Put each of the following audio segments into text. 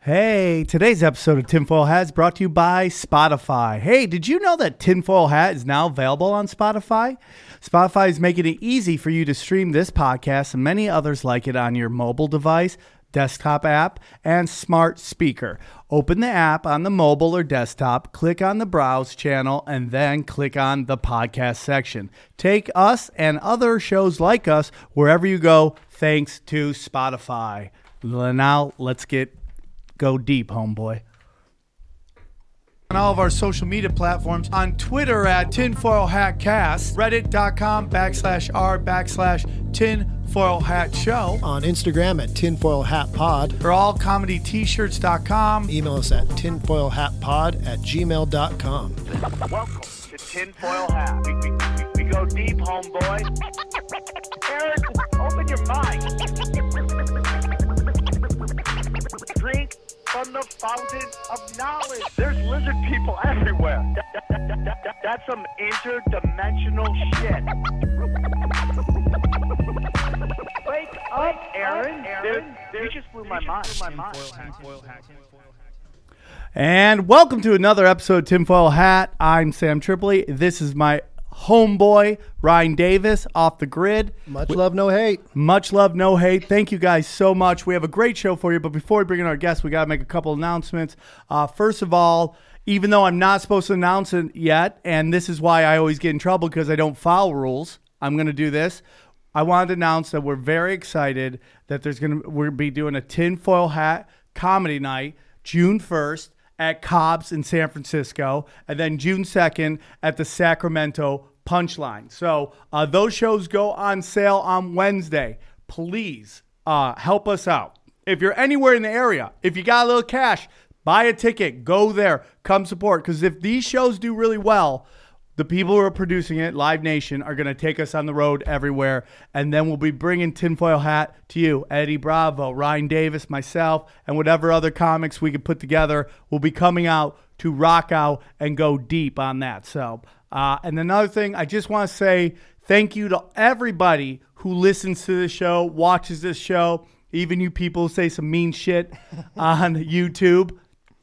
Hey, today's episode of Tinfoil Hat is brought to you by Spotify. Hey, did you know that Tinfoil Hat is now available on Spotify? Spotify is making it easy for you to stream this podcast and many others like it on your mobile device, desktop app, and smart speaker. Open the app on the mobile or desktop, click on the Browse channel, and then click on the podcast section. Take us and other shows like us wherever you go, thanks to Spotify. Now, let's go deep, homeboy. On all of our social media platforms, on Twitter at Tinfoil Hat Cast, reddit.com/r/Tinfoil Hat Show, on Instagram at Tinfoil Hat Pod, for allcomedyt-shirts.com. Email us at tinfoilhatpod@gmail.com. Welcome to Tinfoil Hat. We go deep, homeboy. Aaron, open your mind. Drink from the fountain of knowledge. There's lizard people everywhere. That's some interdimensional shit. Wake up, Aaron. You just blew my mind. And welcome to another episode of Tinfoil Hat. I'm Sam Tripoli. This is my homeboy, Ryan Davis, off the grid. Much love, no hate. Much love, no hate. Thank you guys so much. We have a great show for you, but before we bring in our guests, we got to make a couple announcements. First of all, even though I'm not supposed to announce it yet, and this is why I always get in trouble because I don't follow rules, I'm going to do this. I wanted to announce that we're very excited that we'll be doing a Tinfoil Hat comedy night June 1st at Cobb's in San Francisco, and then June 2nd at the Sacramento Punchline. So those shows go on sale on Wednesday. Please help us out. If you're anywhere in the area, if you got a little cash, buy a ticket, go there, come support. Because if these shows do really well, the people who are producing it, Live Nation, are going to take us on the road everywhere. And then we'll be bringing Tinfoil Hat to you. Eddie Bravo, Ryan Davis, myself, and whatever other comics we can put together will be coming out to rock out and go deep on that. So, and another thing, I just want to say thank you to everybody who listens to this show, watches this show, even you people who say some mean shit on YouTube.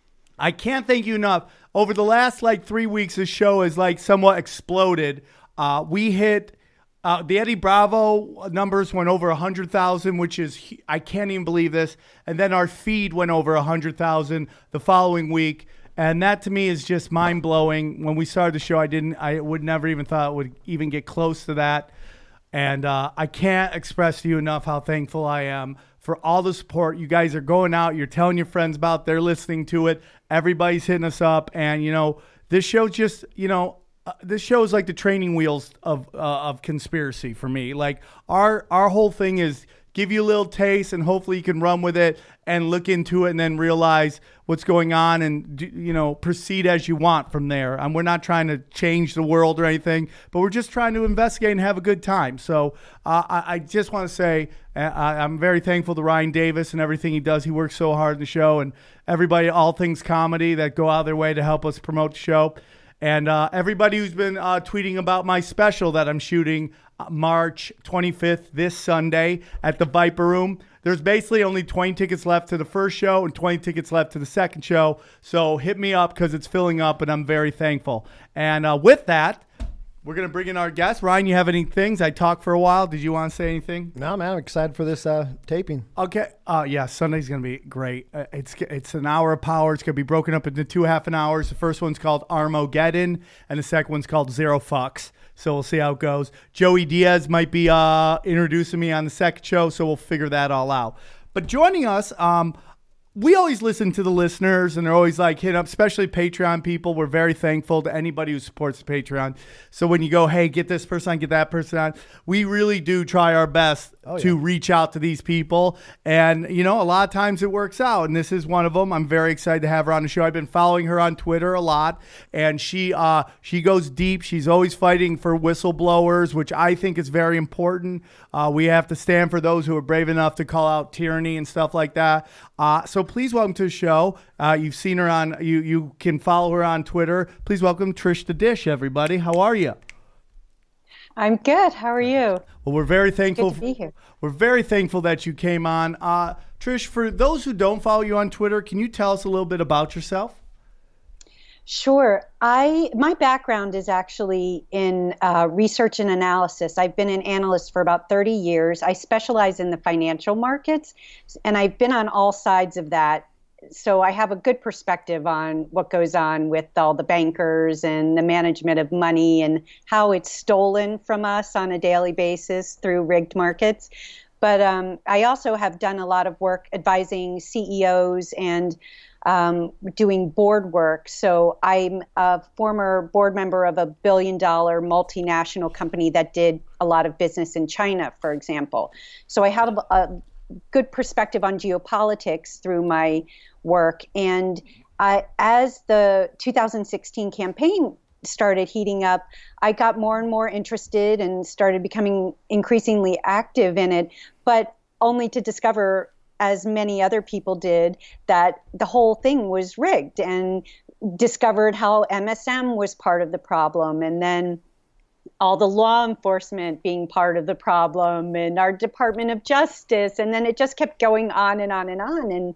I can't thank you enough. Over the last 3 weeks, this show has somewhat exploded. We hit the Eddie Bravo numbers went over 100,000, which is, I can't even believe this. And then our feed went over 100,000 the following week. And that to me is just mind blowing. When we started the show, I would never even thought it would even get close to that. And I can't express to you enough how thankful I am for all the support. You guys are going out. You're telling your friends about. They're listening to it. Everybody's hitting us up. And, this show just, this show is like the training wheels of conspiracy for me. Our whole thing is give you a little taste and hopefully you can run with it and look into it and then realize what's going on and, proceed as you want from there. And we're not trying to change the world or anything, but we're just trying to investigate and have a good time. So I just want to say I'm very thankful to Ryan Davis and everything he does. He works so hard in the show, and everybody, All Things Comedy, that go out of their way to help us promote the show. And everybody who's been tweeting about my special that I'm shooting March 25th, this Sunday at the Viper Room. There's basically only 20 tickets left to the first show and 20 tickets left to the second show. So hit me up because it's filling up, and I'm very thankful. And with that, we're going to bring in our guest. Ryan, you have any things? I talked for a while. Did you want to say anything? No, man, I'm excited for this taping. Okay. Yeah, Sunday's going to be great. It's an hour of power. It's going to be broken up into 2 half an hours. The first one's called Armageddon, and the second one's called Zero Fucks. So we'll see how it goes. Joey Diaz might be introducing me on the second show, so we'll figure that all out. But joining us, we always listen to the listeners, and they're always hitting up, especially Patreon people. We're very thankful to anybody who supports the Patreon. So when you go, hey, get this person on, get that person on, we really do try our best to reach out to these people. And, a lot of times it works out, and this is one of them. I'm very excited to have her on the show. I've been following her on Twitter a lot, and she goes deep. She's always fighting for whistleblowers, which I think is very important. We have to stand for those who are brave enough to call out tyranny and stuff like that. So please welcome to the show. You've seen her on, you can follow her on Twitter. Please welcome Trish the Dish, everybody. How are you? I'm good. How are you? Well, we're very thankful. Good to be here. We're very thankful that you came on. Trish, for those who don't follow you on Twitter, can you tell us a little bit about yourself? Sure. My background is actually in research and analysis. I've been an analyst for about 30 years. I specialize in the financial markets, and I've been on all sides of that. So I have a good perspective on what goes on with all the bankers and the management of money and how it's stolen from us on a daily basis through rigged markets. But I also have done a lot of work advising CEOs and doing board work. So I'm a former board member of a billion-dollar multinational company that did a lot of business in China, for example. So I have a good perspective on geopolitics through my work. And as the 2016 campaign started heating up, I got more and more interested and started becoming increasingly active in it, but only to discover, as many other people did, that the whole thing was rigged, and discovered how MSM was part of the problem, and then all the law enforcement being part of the problem, and our Department of Justice, and then it just kept going on and on and on. And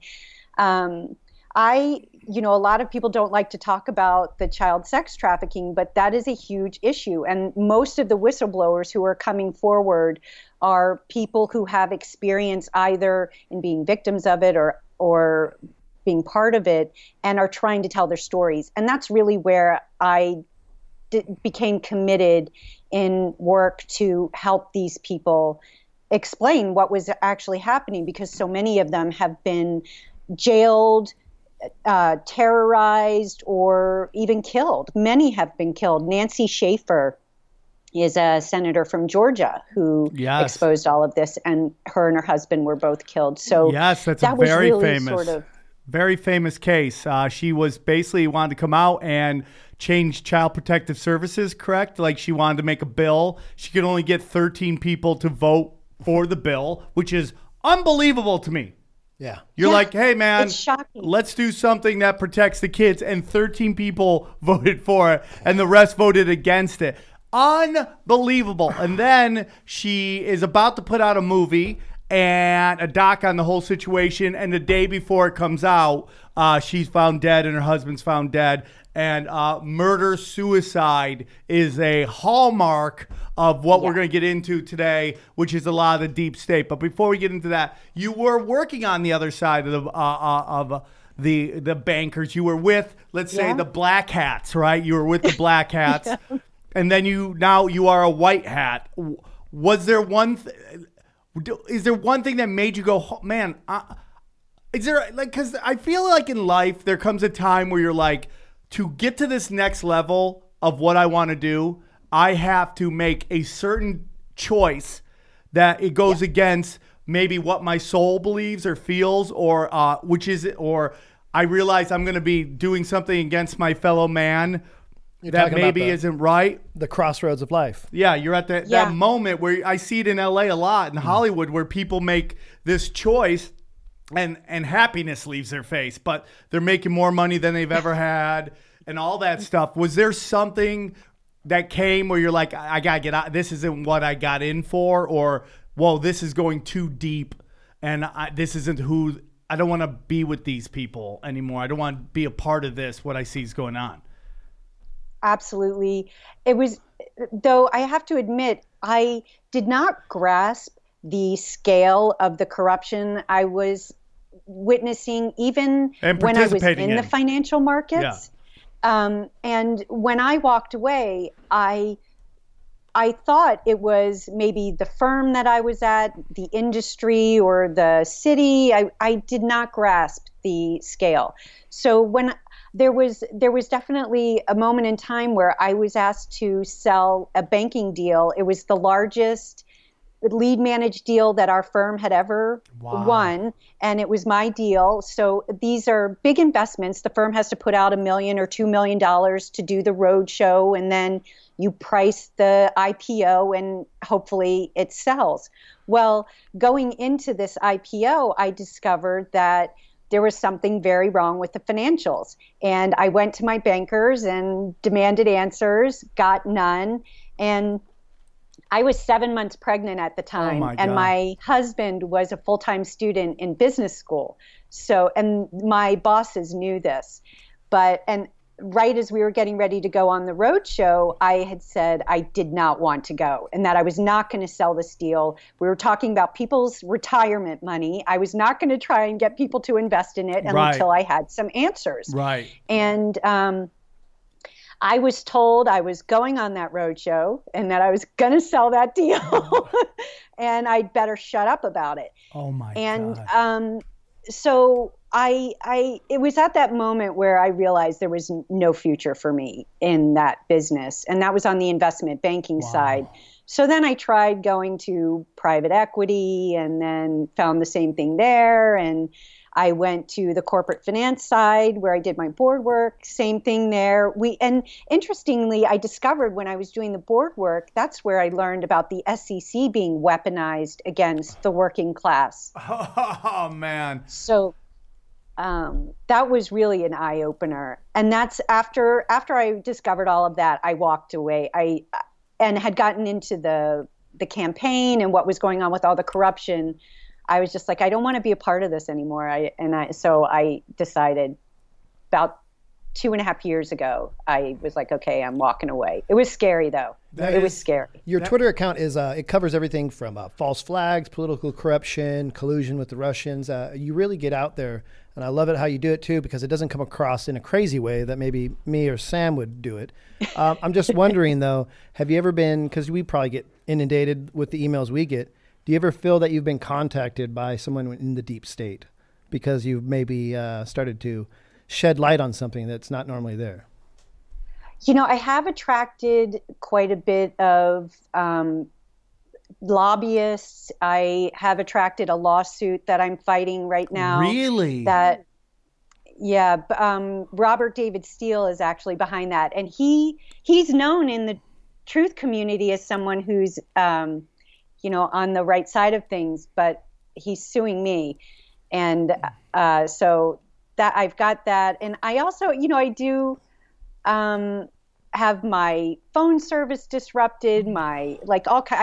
a lot of people don't like to talk about the child sex trafficking, but that is a huge issue. And most of the whistleblowers who are coming forward are people who have experience either in being victims of it or being part of it, and are trying to tell their stories. And that's really where I became committed in work to help these people explain what was actually happening, because so many of them have been jailed, terrorized, or even killed. Many have been killed. Nancy Schaefer is a senator from Georgia who exposed all of this, and her husband were both killed. So yes, that's that a was very really famous, very famous case. She was basically wanted to come out and change Child Protective Services, correct? Like, she wanted to make a bill. She could only get 13 people to vote for the bill, which is unbelievable to me. Yeah. You're like, hey, man, it's shocking. Let's do something that protects the kids. And 13 people voted for it, and the rest voted against it. Unbelievable. And then she is about to put out a movie and a doc on the whole situation. And the day before it comes out, she's found dead and her husband's found dead. And murder-suicide is a hallmark of what we're going to get into today, which is a lot of the deep state. But before we get into that, you were working on the other side of the bankers. You were with, let's say, the black hats, right? You were with the black hats. Yeah. And then now you are a white hat. Was there is there one thing that made you go, oh, man, is there, like, because I feel like in life there comes a time where you're like, to get to this next level of what I want to do, I have to make a certain choice that it goes against maybe what my soul believes or feels, or or I realize I'm going to be doing something against my fellow man that maybe isn't right. The crossroads of life. Yeah, you're at that moment where I see it in LA a lot, in Hollywood, where people make this choice and happiness leaves their face, but they're making more money than they've ever had and all that stuff. Was there something that came where you're like, I got to get out, this isn't what I got in for, or, whoa, this is going too deep, and this isn't who, I don't want to be with these people anymore. I don't want to be a part of this, what I see is going on. Absolutely. It was, though I have to admit, I did not grasp the scale of the corruption I was witnessing, even when I was in the financial markets. Yeah. And when I walked away, I thought it was maybe the firm that I was at, the industry, or the city. I did not grasp the scale. So when there was definitely a moment in time where I was asked to sell a banking deal. It was the largest lead managed deal that our firm had ever won, and it was my deal. So these are big investments. The firm has to put out $1 million or $2 million to do the road show, and then you price the IPO, and hopefully it sells. Well, going into this IPO, I discovered that there was something very wrong with the financials. And I went to my bankers and demanded answers, got none. And I was 7 months pregnant at the time, my and God. my husband was a full-time student in business school. So, and my bosses knew this, and right as we were getting ready to go on the road show, I had said I did not want to go and that I was not going to sell this deal. We were talking about people's retirement money. I was not going to try and get people to invest in it Right. until I had some answers. Right. And I was told I was going on that road show and that I was going to sell that deal and I'd better shut up about it. Oh my And God. so it was at that moment where I realized there was no future for me in that business. And that was on the investment banking side. So then I tried going to private equity and then found the same thing there. And I went to the corporate finance side where I did my board work, same thing there. And interestingly, I discovered when I was doing the board work, that's where I learned about the SEC being weaponized against the working class. Oh man. So that was really an eye opener. And that's after I discovered all of that, I walked away. And had gotten into the campaign and what was going on with all the corruption. I was just like, I don't want to be a part of this anymore. So I decided about 2.5 years ago, I was like, okay, I'm walking away. It was scary though. It was scary. Your Twitter account is it covers everything from false flags, political corruption, collusion with the Russians. You really get out there, and I love it how you do it too, because it doesn't come across in a crazy way that maybe me or Sam would do it. I'm just wondering though, have you ever been, because we probably get inundated with the emails we get, do you ever feel that you've been contacted by someone in the deep state because you've maybe started to shed light on something that's not normally there? You know, I have attracted quite a bit of lobbyists. I have attracted a lawsuit that I'm fighting right now. Really? Robert David Steele is actually behind that. And he's known in the truth community as someone who's, on the right side of things, but he's suing me. And so that I've got that. And I also, I do have my phone service disrupted, I'm on my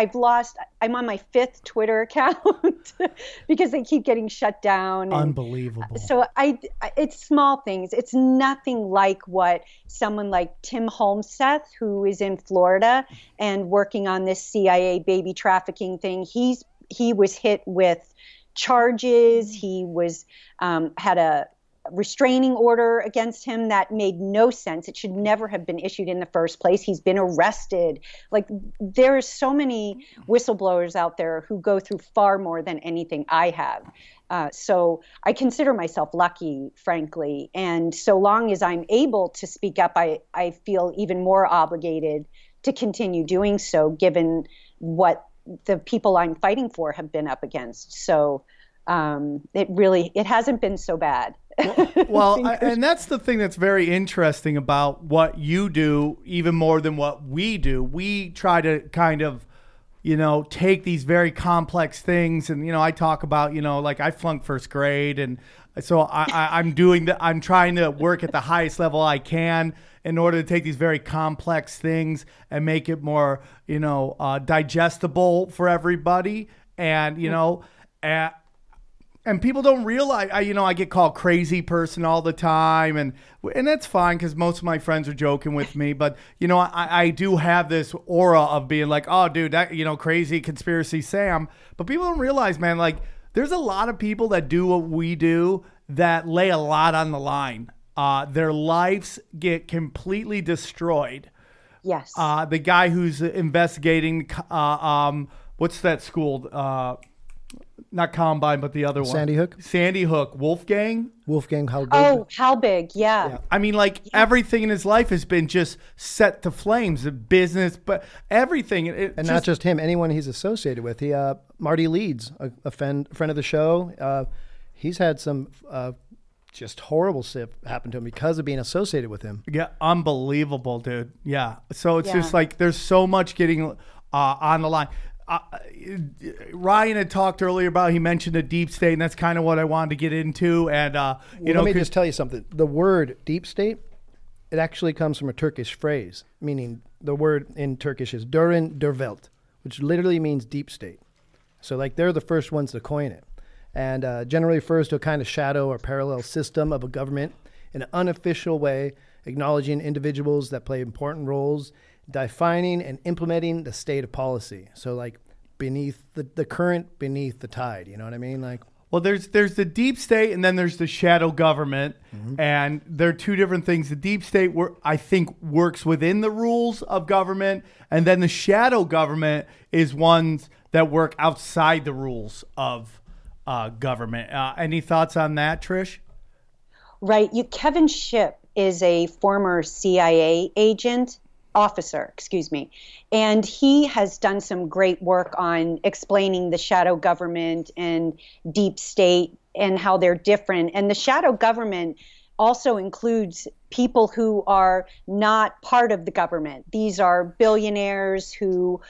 5th Twitter account because they keep getting shut down. Unbelievable. So it's small things. It's nothing like what someone like Tim Holmseth, who is in Florida and working on this CIA baby trafficking thing. He was hit with charges. He was had a restraining order against him that made no sense. It should never have been issued in the first place. He's been arrested. Like, there are so many whistleblowers out there who go through far more than anything I have. So I consider myself lucky, frankly. And so long as I'm able to speak up, I feel even more obligated to continue doing so, given what the people I'm fighting for have been up against. So it hasn't been so bad. Well, and that's the thing that's very interesting about what you do, even more than what we do. We try to kind of, take these very complex things. And, I talk about, like I flunked first grade. And so I'm trying to work at the highest level I can in order to take these very complex things and make it more, digestible for everybody. And, and people don't realize, I get called crazy person all the time, and that's fine because most of my friends are joking with me. But I do have this aura of being like, oh, dude, that crazy conspiracy Sam. But people don't realize, man, like there's a lot of people that do what we do that lay a lot on the line. Their lives get completely destroyed. Yes. The guy who's investigating, what's that school? Not Combine, but the other one. Sandy Hook? Sandy Hook. Wolfgang Halbig. Oh, Halbig, yeah. I mean, everything in his life has been just set to flames. The business, but everything. And not just him, anyone he's associated with. Marty Leeds, a friend of the show, he's had some just horrible stuff happen to him because of being associated with him. Yeah, unbelievable, dude. Yeah. So it's just like there's so much getting on the line. Ryan had talked earlier about, he mentioned the deep state, and that's kind of what I wanted to get into. And let me just tell you something. The word deep state, it actually comes from a Turkish phrase, meaning the word in Turkish is Durin Derwelt, which literally means deep state. So like they're the first ones to coin it, and generally refers to a kind of shadow or parallel system of a government in an unofficial way, acknowledging individuals that play important roles, defining and implementing the state of policy. So like beneath the current, beneath the tide, you know what I mean? Like, well, there's the deep state and then there's the shadow government, and they're two different things. The deep state, I think, works within the rules of government, and then the shadow government is ones that work outside the rules of government. Any thoughts on that, Trish? Right. Kevin Shipp is a former CIA officer, and he has done some great work on explaining the shadow government and deep state and how they're different. And the shadow government also includes people who are not part of the government. These are billionaires who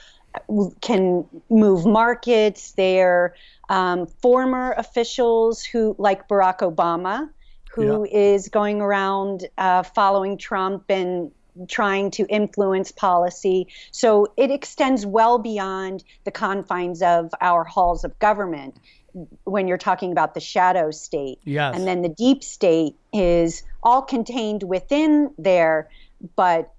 can move markets. They're former officials who, like Barack Obama, who is going around following Trump and trying to influence policy. So it extends well beyond the confines of our halls of government when you're talking about the shadow state. Yes. And then the deep state is all contained within there, but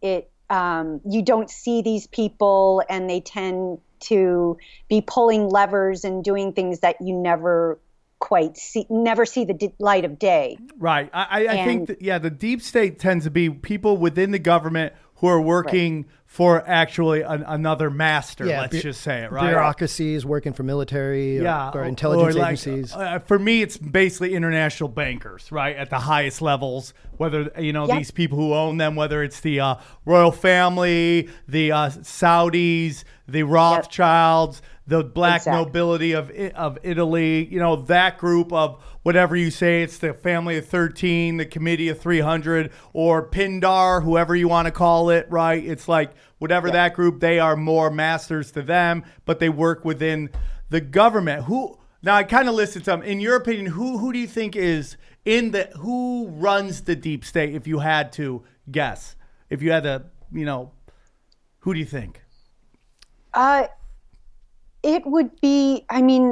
you don't see these people, and they tend to be pulling levers and doing things that you never see the light of day. Right. I think the deep state tends to be people within the government who are working for actually another master, let's just say it, right? Bureaucracies working for military or intelligence agencies. For me, it's basically international bankers, right, at the highest levels, whether, these people who own them, whether it's the royal family, the Saudis, the Rothschilds, the black nobility of Italy, that group of whatever you say, it's the family of 13, the committee of 300, or Pindar, whoever you want to call it, right? It's like whatever that group, they are more masters to them, but they work within the government. Now I kind of listed some. In your opinion, who do you think is who runs the deep state, if you had to guess? If you had to, who do you think? It would be,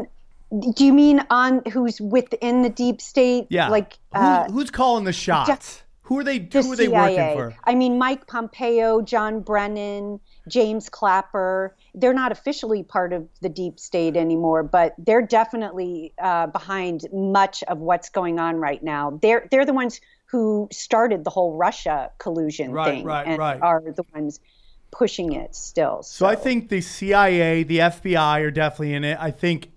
do you mean on who's within the deep state? Yeah. Like who's calling the shots? Who are they working for? Mike Pompeo, John Brennan, James Clapper. They're not officially part of the deep state anymore, but they're definitely behind much of what's going on right now. They're the ones who started the whole Russia collusion thing, and are the ones pushing it still. So I think the CIA, the FBI are definitely in it. I think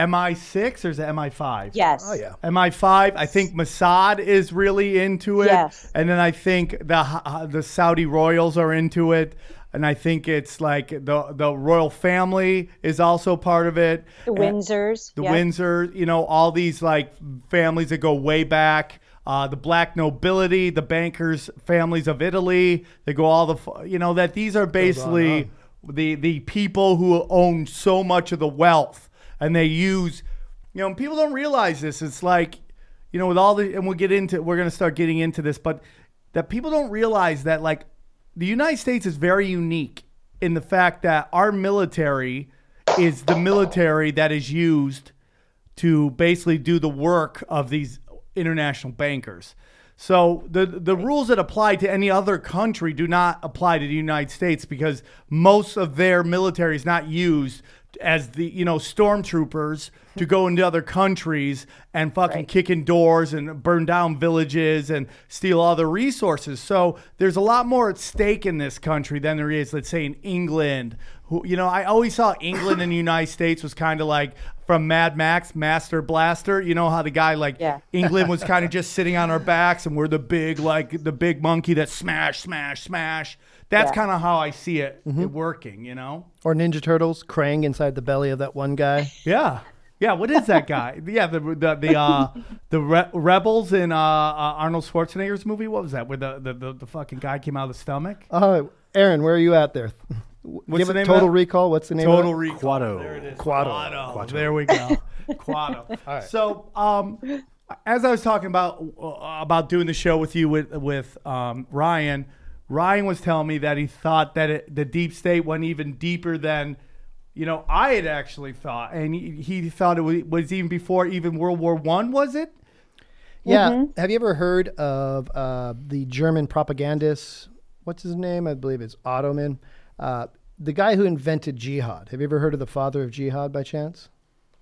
MI6 or is it MI5? Yes. Oh, yeah. MI5. I think Mossad is really into it. Yes. And then I think the Saudi royals are into it. And I think it's like the royal family is also part of it. The Windsors. The Windsors, all these like families that go way back. The black nobility, the bankers' families of Italy, they go all that these are basically the people who own so much of the wealth, and they use, people don't realize this. It's like, with all the, and we're going to start getting into this, but that people don't realize that like the United States is very unique in the fact that our military is the military that is used to basically do the work of these international bankers. So the rules that apply to any other country do not apply to the United States, because most of their military is not used as the stormtroopers to go into other countries and fucking kick in doors and burn down villages and steal all their resources. So there's a lot more at stake in this country than there is, let's say, in England. I always saw England and the United States was kind of like from Mad Max, Master Blaster. You know how the guy England was kind of just sitting on our backs and we're the big monkey that smash, smash, smash. That's kind of how I see it working, Or Ninja Turtles, Krang inside the belly of that one guy. Yeah. Yeah, what is that guy? Yeah, the rebels in Arnold Schwarzenegger's movie. What was that? Where the fucking guy came out of the stomach? Aaron, where are you at there? What's the name Total of that? Recall. What's the name Total of it? Recall. Quado. There it is. Quado. There we go. Quado. All right. So, as I was talking about doing the show with you with Ryan was telling me that he thought that the deep state went even deeper than I had actually thought, and he thought it was even before even World War I, was it? Yeah. Mm-hmm. Have you ever heard of the German propagandist? What's his name? I believe it's Ottoman. The guy who invented jihad. Have you ever heard of the father of jihad by chance?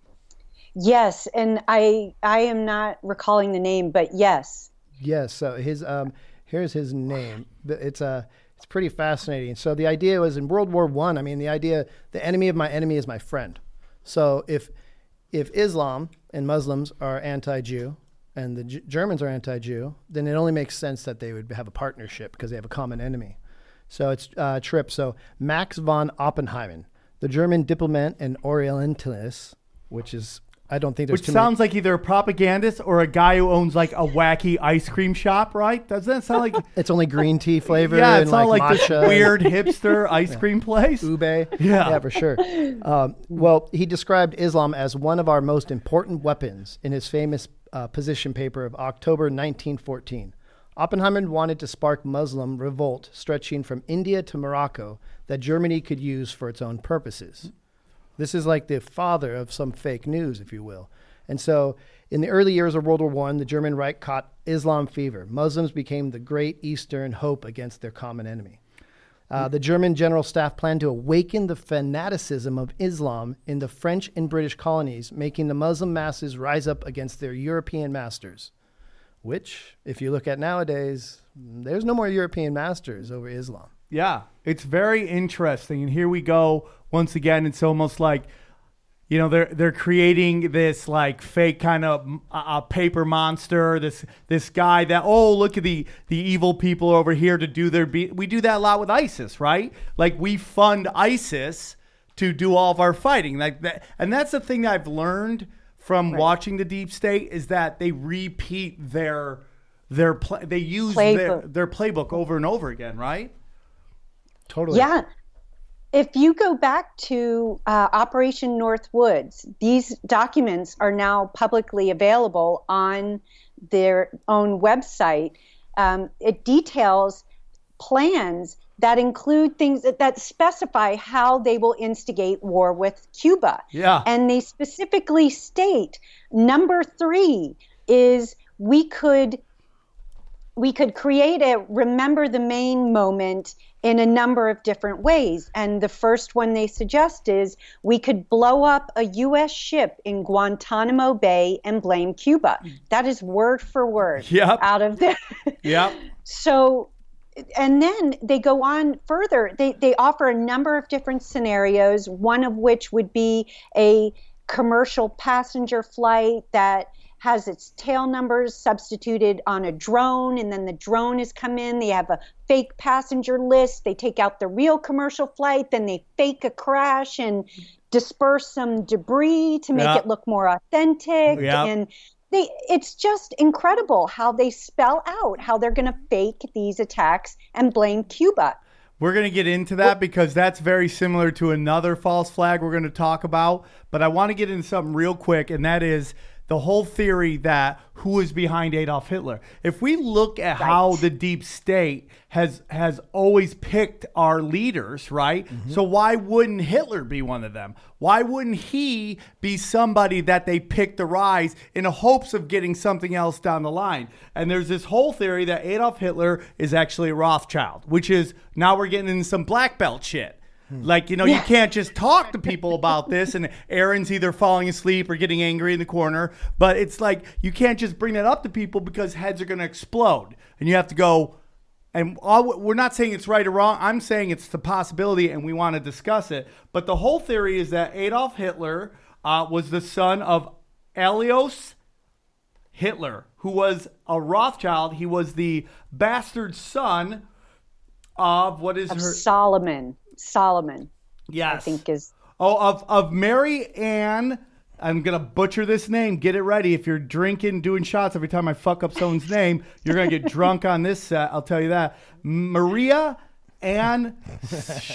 Yes, and I am not recalling the name, but yes. Yes. So here's his name. It's pretty fascinating. So the idea was in World War I. I mean, the idea, the enemy of my enemy is my friend. So if Islam and Muslims are anti-Jew and the Germans are anti-Jew, then it only makes sense that they would have a partnership because they have a common enemy. So it's trip. So Max von Oppenheim, the German diplomat and Orientalist, which sounds like either a propagandist or a guy who owns like a wacky ice cream shop, right? Doesn't that sound like it's only green tea flavor? Yeah, it's not like this matcha weird hipster ice cream place. Ube. Yeah, for sure. Well, he described Islam as one of our most important weapons in his famous position paper of October 1914. Oppenheimer wanted to spark Muslim revolt stretching from India to Morocco that Germany could use for its own purposes. This is like the father of some fake news, if you will. And so in the early years of World War I, the German Reich caught Islam fever. Muslims became the great Eastern hope against their common enemy. The German General Staff planned to awaken the fanaticism of Islam in the French and British colonies, making the Muslim masses rise up against their European masters. Which, if you look at nowadays, there's no more European masters over Islam. Yeah, it's very interesting. And here we go once again. It's almost like, they're creating this like fake kind of paper monster. This guy that, look at the evil people over here to do we do that a lot with ISIS, right? Like we fund ISIS to do all of our fighting, like that. And that's the thing that I've learned from watching the deep state is that they repeat they use their playbook over and over again, right? Totally. Yeah. If you go back to Operation Northwoods, these documents are now publicly available on their own website. It details plans that include things that specify how they will instigate war with Cuba. Yeah. And they specifically state number 3 is we could create a remember the Maine moment in a number of different ways. And the first one they suggest is we could blow up a U.S. ship in Guantanamo Bay and blame Cuba. That is word for word out of there. Yep. So, and then they go on further. They offer a number of different scenarios, one of which would be a commercial passenger flight that has its tail numbers substituted on a drone, and then the drone has come in. They have a fake passenger list. They take out the real commercial flight, then they fake a crash and disperse some debris to make it look more authentic. And it's just incredible how they spell out how they're going to fake these attacks and blame Cuba. We're going to get into that because that's very similar to another false flag we're going to talk about. But I want to get into something real quick, and that is the whole theory that who is behind Adolf Hitler. If we look at how the deep state has always picked our leaders, right? Mm-hmm. So why wouldn't Hitler be one of them? Why wouldn't he be somebody that they pick to rise in hopes of getting something else down the line? And there's this whole theory that Adolf Hitler is actually a Rothschild, which is now we're getting into some black belt shit. Like, you can't just talk to people about this and Aaron's either falling asleep or getting angry in the corner. But it's like you can't just bring that up to people because heads are going to explode. And you have to go, and we're not saying it's right or wrong. I'm saying it's the possibility and we want to discuss it. But the whole theory is that Adolf Hitler was the son of Alois Hitler, who was a Rothschild. He was the bastard son of Solomon. Yes. I think is. Of Mary Ann. I'm going to butcher this name. Get it ready. If you're drinking, doing shots every time I fuck up someone's name, you're going to get drunk on this set. I'll tell you that. Maria Ann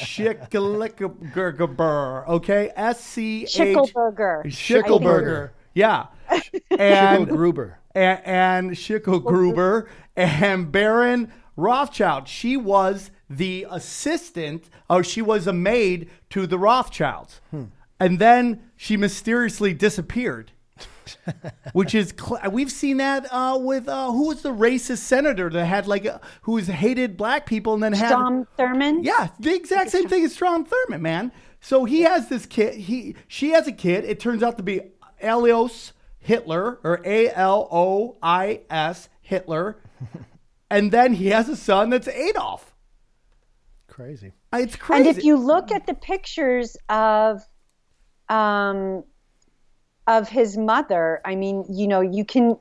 Schicklberger. Okay? Schicklberger. Yeah. Schickel And Gruber. and Schickel Gruber and Baron Rothschild. She was the assistant, or she was a maid to the Rothschilds. And then she mysteriously disappeared. Which is, we've seen that with, who was the racist senator that had who hated black people and then had. Strom Thurmond? Yeah, the exact same thing as Strom Thurmond, man. So he has this kid, she has a kid. It turns out to be Alois Hitler, or Alois Hitler. And then he has a son that's Adolf. Crazy. It's crazy. And if you look at the pictures of his mother, I mean, you can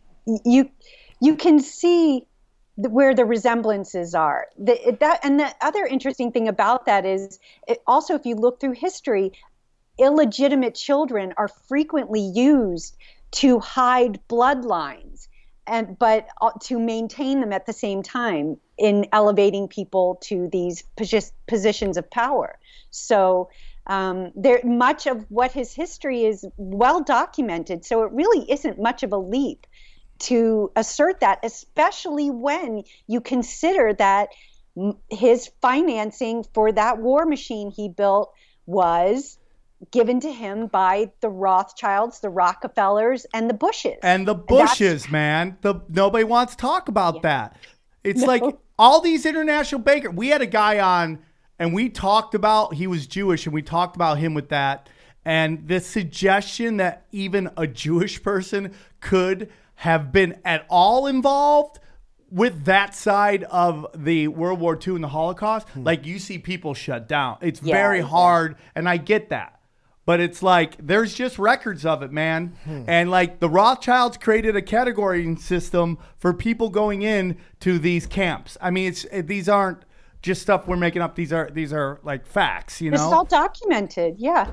see where the resemblances are. And the other interesting thing about that is, also, if you look through history, illegitimate children are frequently used to hide bloodlines, but to maintain them at the same time in elevating people to these positions of power. So much of what his history is well documented. So it really isn't much of a leap to assert that, especially when you consider that his financing for that war machine he built was given to him by the Rothschilds, the Rockefellers, and the Bushes. And the Bushes, man. Nobody wants to talk about that. It's like all these international bankers. We had a guy on, and we talked about, he was Jewish, and we talked about him with that. And the suggestion that even a Jewish person could have been at all involved with that side of the World War II and the Holocaust, like, you see people shut down. It's very hard, and I get that. But it's like, there's just records of it, man. And like, the Rothschilds created a categorizing system for people going in to these camps. I mean, these aren't just stuff we're making up. These are like facts, This is all documented. Yeah.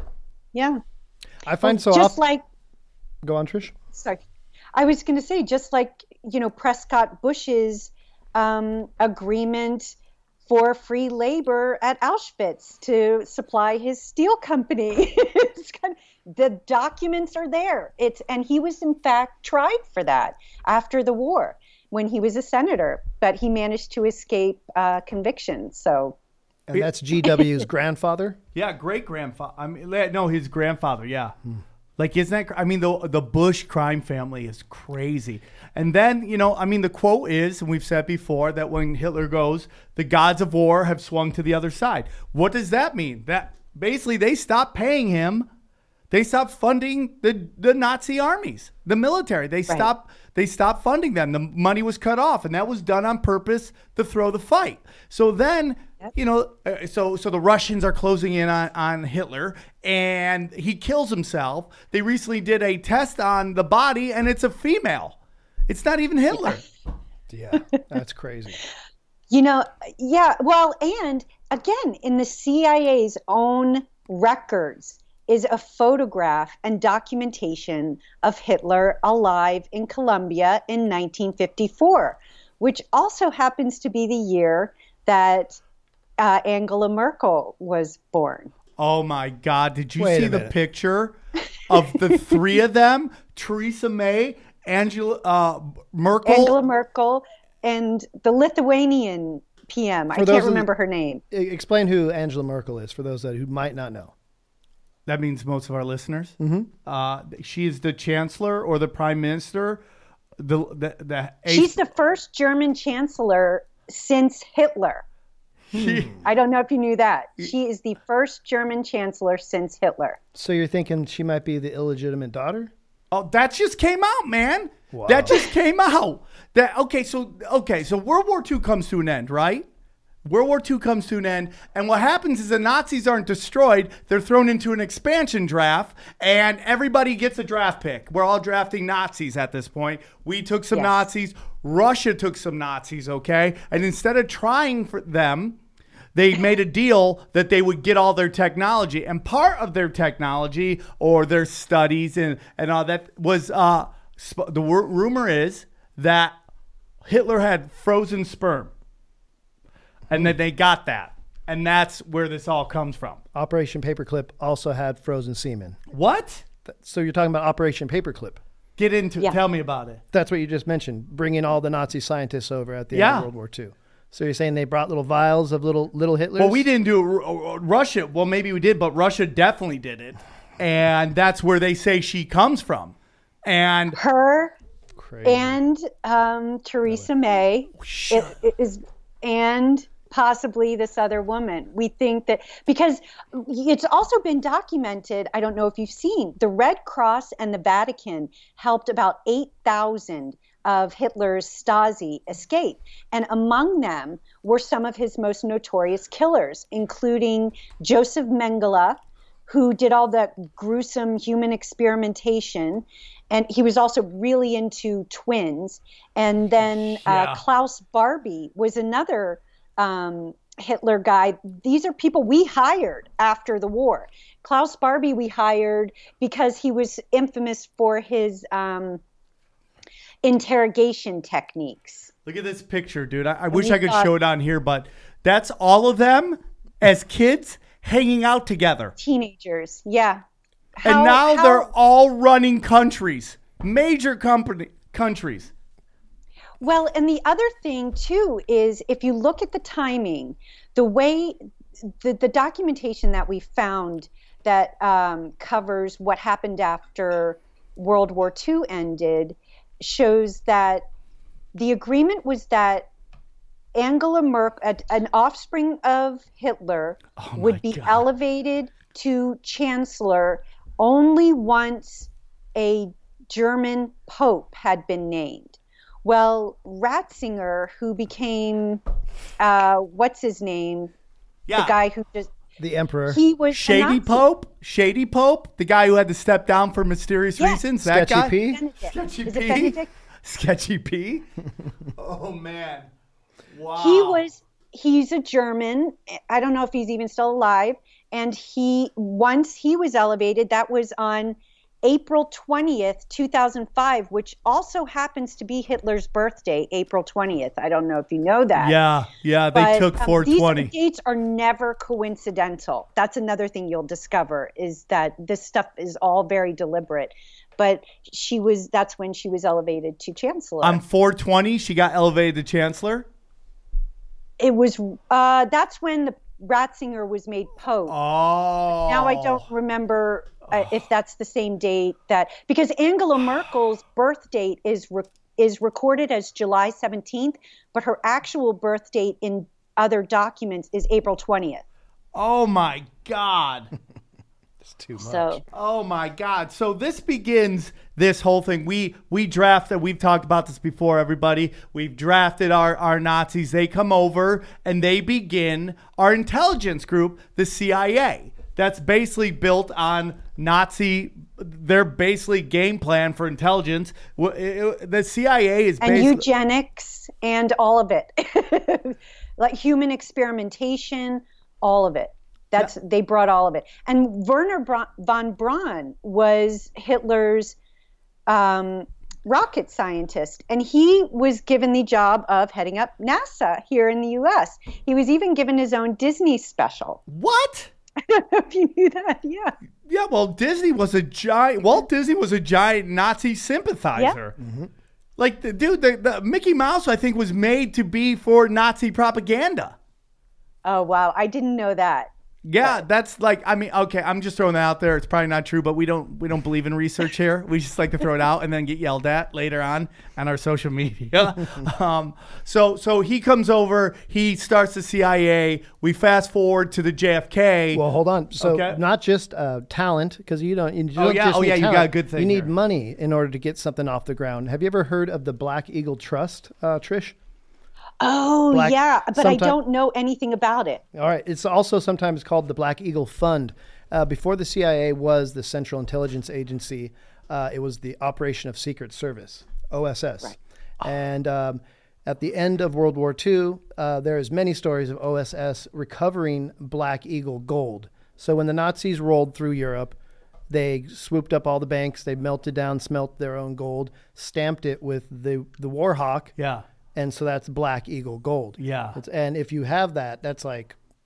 I find Go on, Trish. Sorry. I was going to say, just like, Prescott Bush's agreement for free labor at Auschwitz to supply his steel company. The documents are there. And he was in fact tried for that after the war when he was a senator, but he managed to escape conviction. So. And that's GW's grandfather? Yeah, great-grandfather. I mean, no, his grandfather, yeah. Like, isn't that, I mean, the Bush crime family is crazy. And then, I mean, the quote is, and we've said before, that when Hitler goes, the gods of war have swung to the other side. What does that mean? That basically they stopped paying him. They stopped funding the Nazi armies, the military. They stopped funding them. The money was cut off, and that was done on purpose to throw the fight. So then, so the Russians are closing in on Hitler, and he kills himself. They recently did a test on the body, and it's a female. It's not even Hitler. Yeah, that's crazy. Yeah. Well, and again, in the CIA's own records is a photograph and documentation of Hitler alive in Colombia in 1954, which also happens to be the year that Angela Merkel was born. Oh my God. Did you see the picture of the three of them? Theresa May, Angela Merkel, and the Lithuanian PM. I can't remember her name. Explain who Angela Merkel is for those who might not know. That means most of our listeners. She is the chancellor or the prime minister. She's the first German chancellor since Hitler. I don't know if you knew that. She is the first German chancellor since Hitler. So you're thinking she might be the illegitimate daughter? Oh, that just came out, man. Wow. That just came out. So World War II comes to an end, right? World War II comes to an end, and what happens is the Nazis aren't destroyed. They're thrown into an expansion draft, and everybody gets a draft pick. We're all drafting Nazis at this point. We took some Nazis. Russia took some Nazis, okay? And instead of trying for them, they made a deal that they would get all their technology. And part of their technology or their studies and all that was, the rumor is that Hitler had frozen sperm. And then they got that. And that's where this all comes from. Operation Paperclip also had frozen semen. What? So you're talking about Operation Paperclip. Get into Yeah. Tell me about it. That's what you just mentioned, bringing all the Nazi scientists over at the end Yeah. of World War II. So you're saying they brought little vials of little Hitlers? Well, we didn't do it. Russia. Well, maybe we did, but Russia definitely did it. And that's where they say she comes from. And Her Crazy. and Theresa May is and possibly this other woman. We think that because it's also been documented, I don't know if you've seen, the Red Cross and the Vatican helped about 8,000 of Hitler's Stasi escape. And among them were some of his most notorious killers, including Joseph Mengele, who did all the gruesome human experimentation. And he was also really into twins. And then Klaus Barbie was another Hitler guy. These are people we hired after the war. Klaus Barbie we hired because he was infamous for his interrogation techniques. look at this picture, dude. I wish I could show it on here, but that's all of them as kids hanging out together. Teenagers, yeah. And now they're all running countries, major countries. Well, and the other thing too is if you look at the timing, the way the documentation that we found that covers what happened after World War II ended shows that the agreement was that Angela Merkel, an offspring of Hitler, would be elevated to chancellor only once a German pope had been named. Well, Ratzinger, who became, what's his name? Yeah. The guy who just... The emperor. He was Shady Pope? Shady Pope? The guy who had to step down for mysterious reasons? That Sketchy guy? P? Sketchy Is it P? Benedict? Sketchy P? Oh, man. Wow. He's a German. I don't know if he's even still alive. And once he was elevated, that was on April 20th, 2005, which also happens to be Hitler's birthday, April 20th. I don't know if you know that. Yeah, they took 420. These dates are never coincidental. That's another thing you'll discover is that this stuff is all very deliberate. But that's when she was elevated to chancellor. On 420, she got elevated to chancellor? It was, that's when the Ratzinger was made pope. Oh. Now I don't remember if that's the same date because Angela Merkel's birth date is recorded as July 17th, but her actual birth date in other documents is April 20th. Oh my God. It's too much. So, Oh my God. So this begins this whole thing. We drafted, we've talked about this before, everybody. We've drafted our Nazis. They come over and they begin our intelligence group, the CIA. That's basically built on their basically game plan for intelligence. The CIA is and eugenics and all of it. Like human experimentation, all of it. They brought all of it. And Werner von Braun was Hitler's rocket scientist, and he was given the job of heading up NASA here in the U.S. He was even given his own Disney special. What? I don't know if you knew that. Yeah. Yeah, well, Walt Disney was a giant Nazi sympathizer. Yeah. Mm-hmm. Like, the Mickey Mouse, I think, was made to be for Nazi propaganda. Oh, wow. I didn't know that. Yeah, that's like, I mean, okay, I'm just throwing that out there. It's probably not true, but we don't believe in research here. We just like to throw it out and then get yelled at later on our social media. So he comes over, he starts the CIA. We fast forward to the JFK. Well, hold on. So Okay. not just talent, because you don't just you need got a talent. good thing You need here. money in order to get something off the ground. Have you ever heard of the Black Eagle Trust, Trish? Oh, Black- yeah. But I sometime- don't know anything about it. All right. It's also sometimes called the Black Eagle Fund. Before the CIA was the Central Intelligence Agency, it was the Operation of Secret Service, OSS. Right. And at the end of World War II, there's many stories of OSS recovering Black Eagle gold. So when the Nazis rolled through Europe, they swooped up all the banks, they melted down, smelt their own gold, stamped it with the War Hawk. Yeah. And so that's Black Eagle gold. Yeah. And if you have that, that's like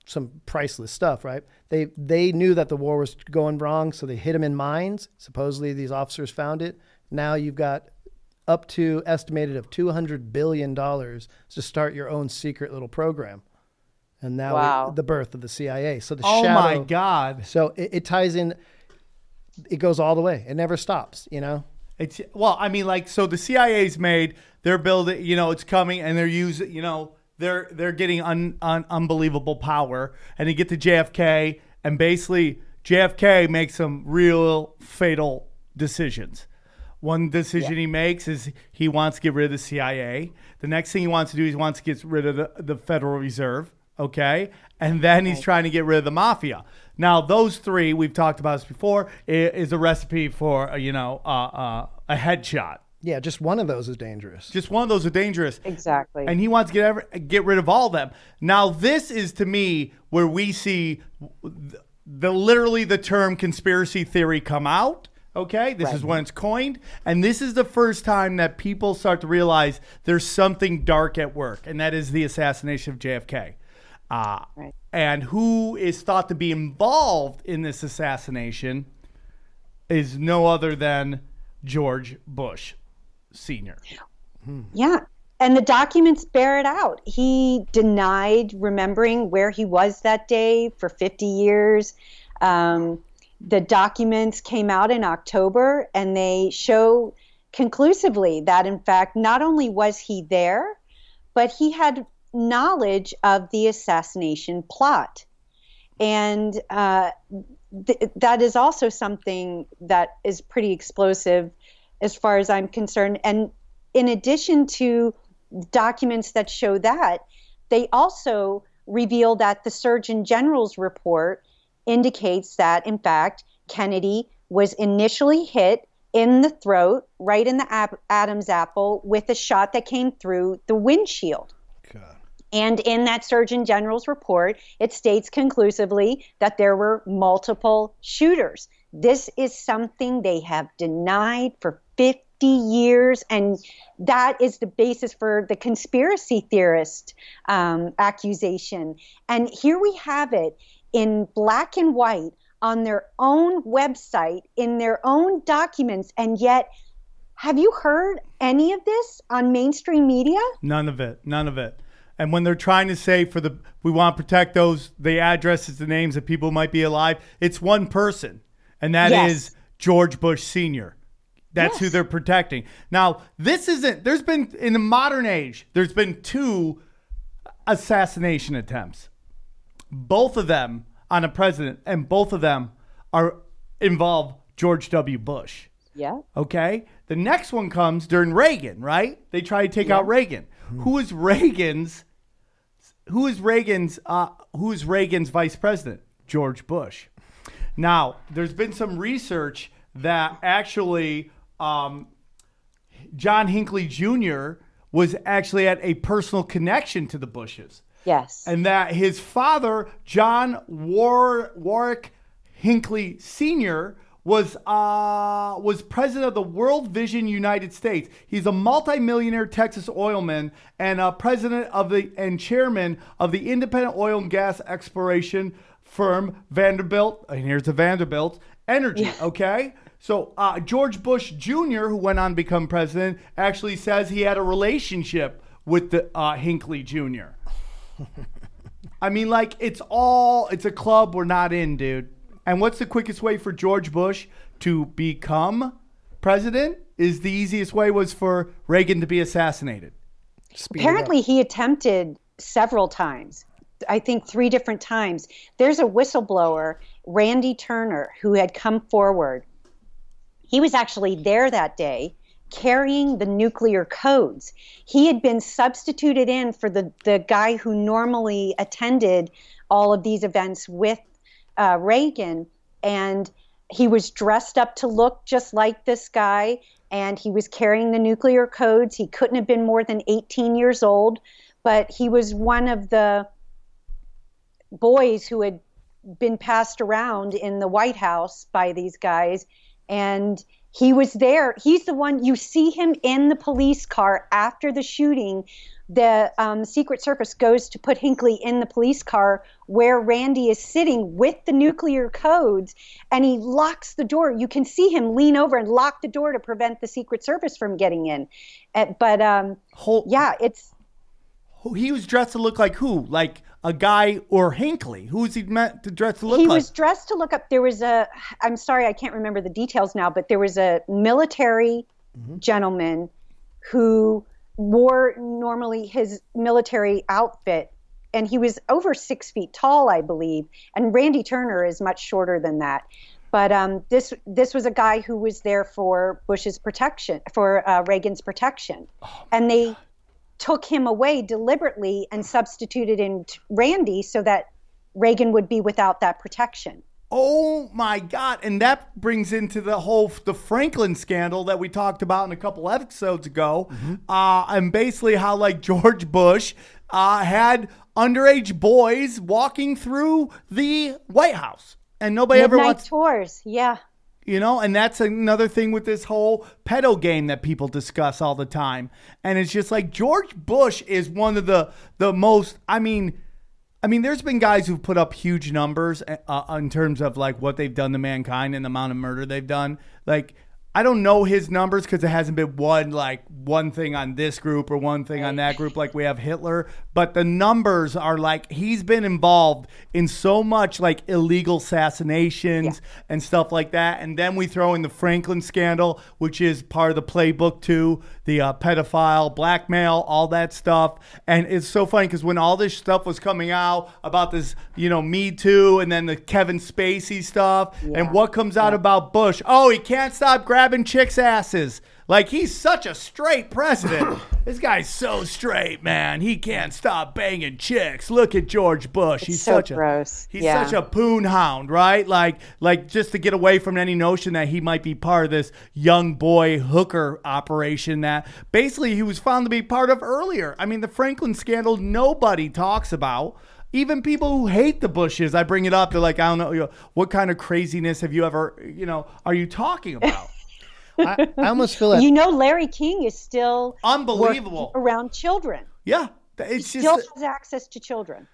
some priceless stuff, right? They knew that the war was going wrong, so they hid them in mines. Supposedly these officers found it. Now you've got up to estimated of $200 billion to start your own secret little program. And now the birth of the CIA. So the shadow. Oh my God. So it ties in. It goes all the way. It never stops, you know? It's, well, I mean, like, so the CIA's made, they're building, you know, it's coming, and they're using, you know, they're getting unbelievable power, and they get to JFK, and basically JFK makes some real fatal decisions. One decision he makes is he wants to get rid of the CIA. The next thing he wants to do is he wants to get rid of the Federal Reserve, okay? And then he's trying to get rid of the mafia. Now, those three, we've talked about this before, is a recipe for, a headshot. Yeah, just one of those is dangerous. Just one of those are dangerous. Exactly. And he wants to get rid of all of them. Now, this is, to me, where we see literally the term conspiracy theory come out. Okay, this is when it's coined. And this is the first time that people start to realize there's something dark at work, and that is the assassination of JFK. And who is thought to be involved in this assassination is no other than George Bush Sr. Yeah. And the documents bear it out. He denied remembering where he was that day for 50 years. The documents came out in October, and they show conclusively that, in fact, not only was he there, but he had knowledge of the assassination plot. And that is also something that is pretty explosive as far as I'm concerned. And in addition to documents that show that, they also reveal that the Surgeon General's report indicates that, in fact, Kennedy was initially hit in the throat, right in the Adam's apple, with a shot that came through the windshield. God. And in that Surgeon General's report, it states conclusively that there were multiple shooters. This is something they have denied for 50 years, and that is the basis for the conspiracy theorist accusation. And here we have it in black and white on their own website, in their own documents, and yet, have you heard any of this on mainstream media? None of it. And when they're trying to say we want to protect the addresses, the names of people who might be alive, it's one person, and that is George Bush Sr. That's who they're protecting. Now, there's been, in the modern age, there's been 2 assassination attempts. Both of them on a president, and both of them involve George W. Bush. Yeah. Okay? The next one comes during Reagan, right? They try to take out Reagan. Who is Reagan's vice president? George Bush. Now, there's been some research that actually John Hinckley Jr. was actually at a personal connection to the Bushes. Yes. And that his father, John Warwick Hinckley Sr., was president of the World Vision United States. He's a multimillionaire Texas oilman and president and chairman of the independent oil and gas exploration firm Vanderbilt. And here's the Vanderbilt Energy. Okay. So George Bush Jr., who went on to become president, actually says he had a relationship with the Hinckley Jr. I mean, like, it's a club we're not in, dude. And what's the quickest way for George Bush to become president? Is the easiest way was for Reagan to be assassinated. Apparently, he attempted several times. I think 3 different times. There's a whistleblower, Randy Turner, who had come forward. He was actually there that day carrying the nuclear codes. He had been substituted in for the guy who normally attended all of these events with Reagan, and he was dressed up to look just like this guy, and he was carrying the nuclear codes. He couldn't have been more than 18 years old, but he was one of the boys who had been passed around in the White House by these guys, and He was there. He's the one, you see him in the police car after the shooting. The Secret Service goes to put Hinckley in the police car where Randy is sitting with the nuclear codes, and he locks the door. You can see him lean over and lock the door to prevent the Secret Service from getting in. It's... He was dressed to look like who? Like a guy or Hinckley? Who was he meant to dress to look like? He was dressed to look up. There was I'm sorry, I can't remember the details now, but there was a military gentleman who wore normally his military outfit, and he was over 6 feet tall, I believe. And Randy Turner is much shorter than that. But this was a guy who was there for Bush's protection, for Reagan's protection. And they took him away deliberately and substituted in Randy so that Reagan would be without that protection. Oh my God. And that brings into the Franklin scandal that we talked about in a couple episodes ago. And basically how like George Bush had underage boys walking through the White House. And nobody ever Midnight tours, yeah. You know, and that's another thing with this whole pedo game that people discuss all the time. And it's just like George Bush is one of the most, I mean, there's been guys who've put up huge numbers in terms of like what they've done to mankind and the amount of murder they've done. Like, I don't know his numbers because it hasn't been one thing on this group or one thing on that group like we have Hitler. But the numbers are like he's been involved in so much like illegal assassinations and stuff like that. And then we throw in the Franklin scandal, which is part of the playbook too, the pedophile, blackmail, all that stuff. And it's so funny because when all this stuff was coming out about this, you know, Me Too and then the Kevin Spacey stuff and what comes out about Bush. Oh, he can't stop grabbing chicks' asses. Like, he's such a straight president. This guy's so straight, man. He can't stop banging chicks. Look at George Bush. He's so such gross. He's such a poon hound, right? Like just to get away from any notion that he might be part of this young boy hooker operation that basically he was found to be part of earlier. I mean, the Franklin scandal nobody talks about. Even people who hate the Bushes, I bring it up. They're like, I don't know, what kind of craziness have you ever, are you talking about? I almost feel like Larry King is still unbelievable around children. Yeah, it's he still has access to children.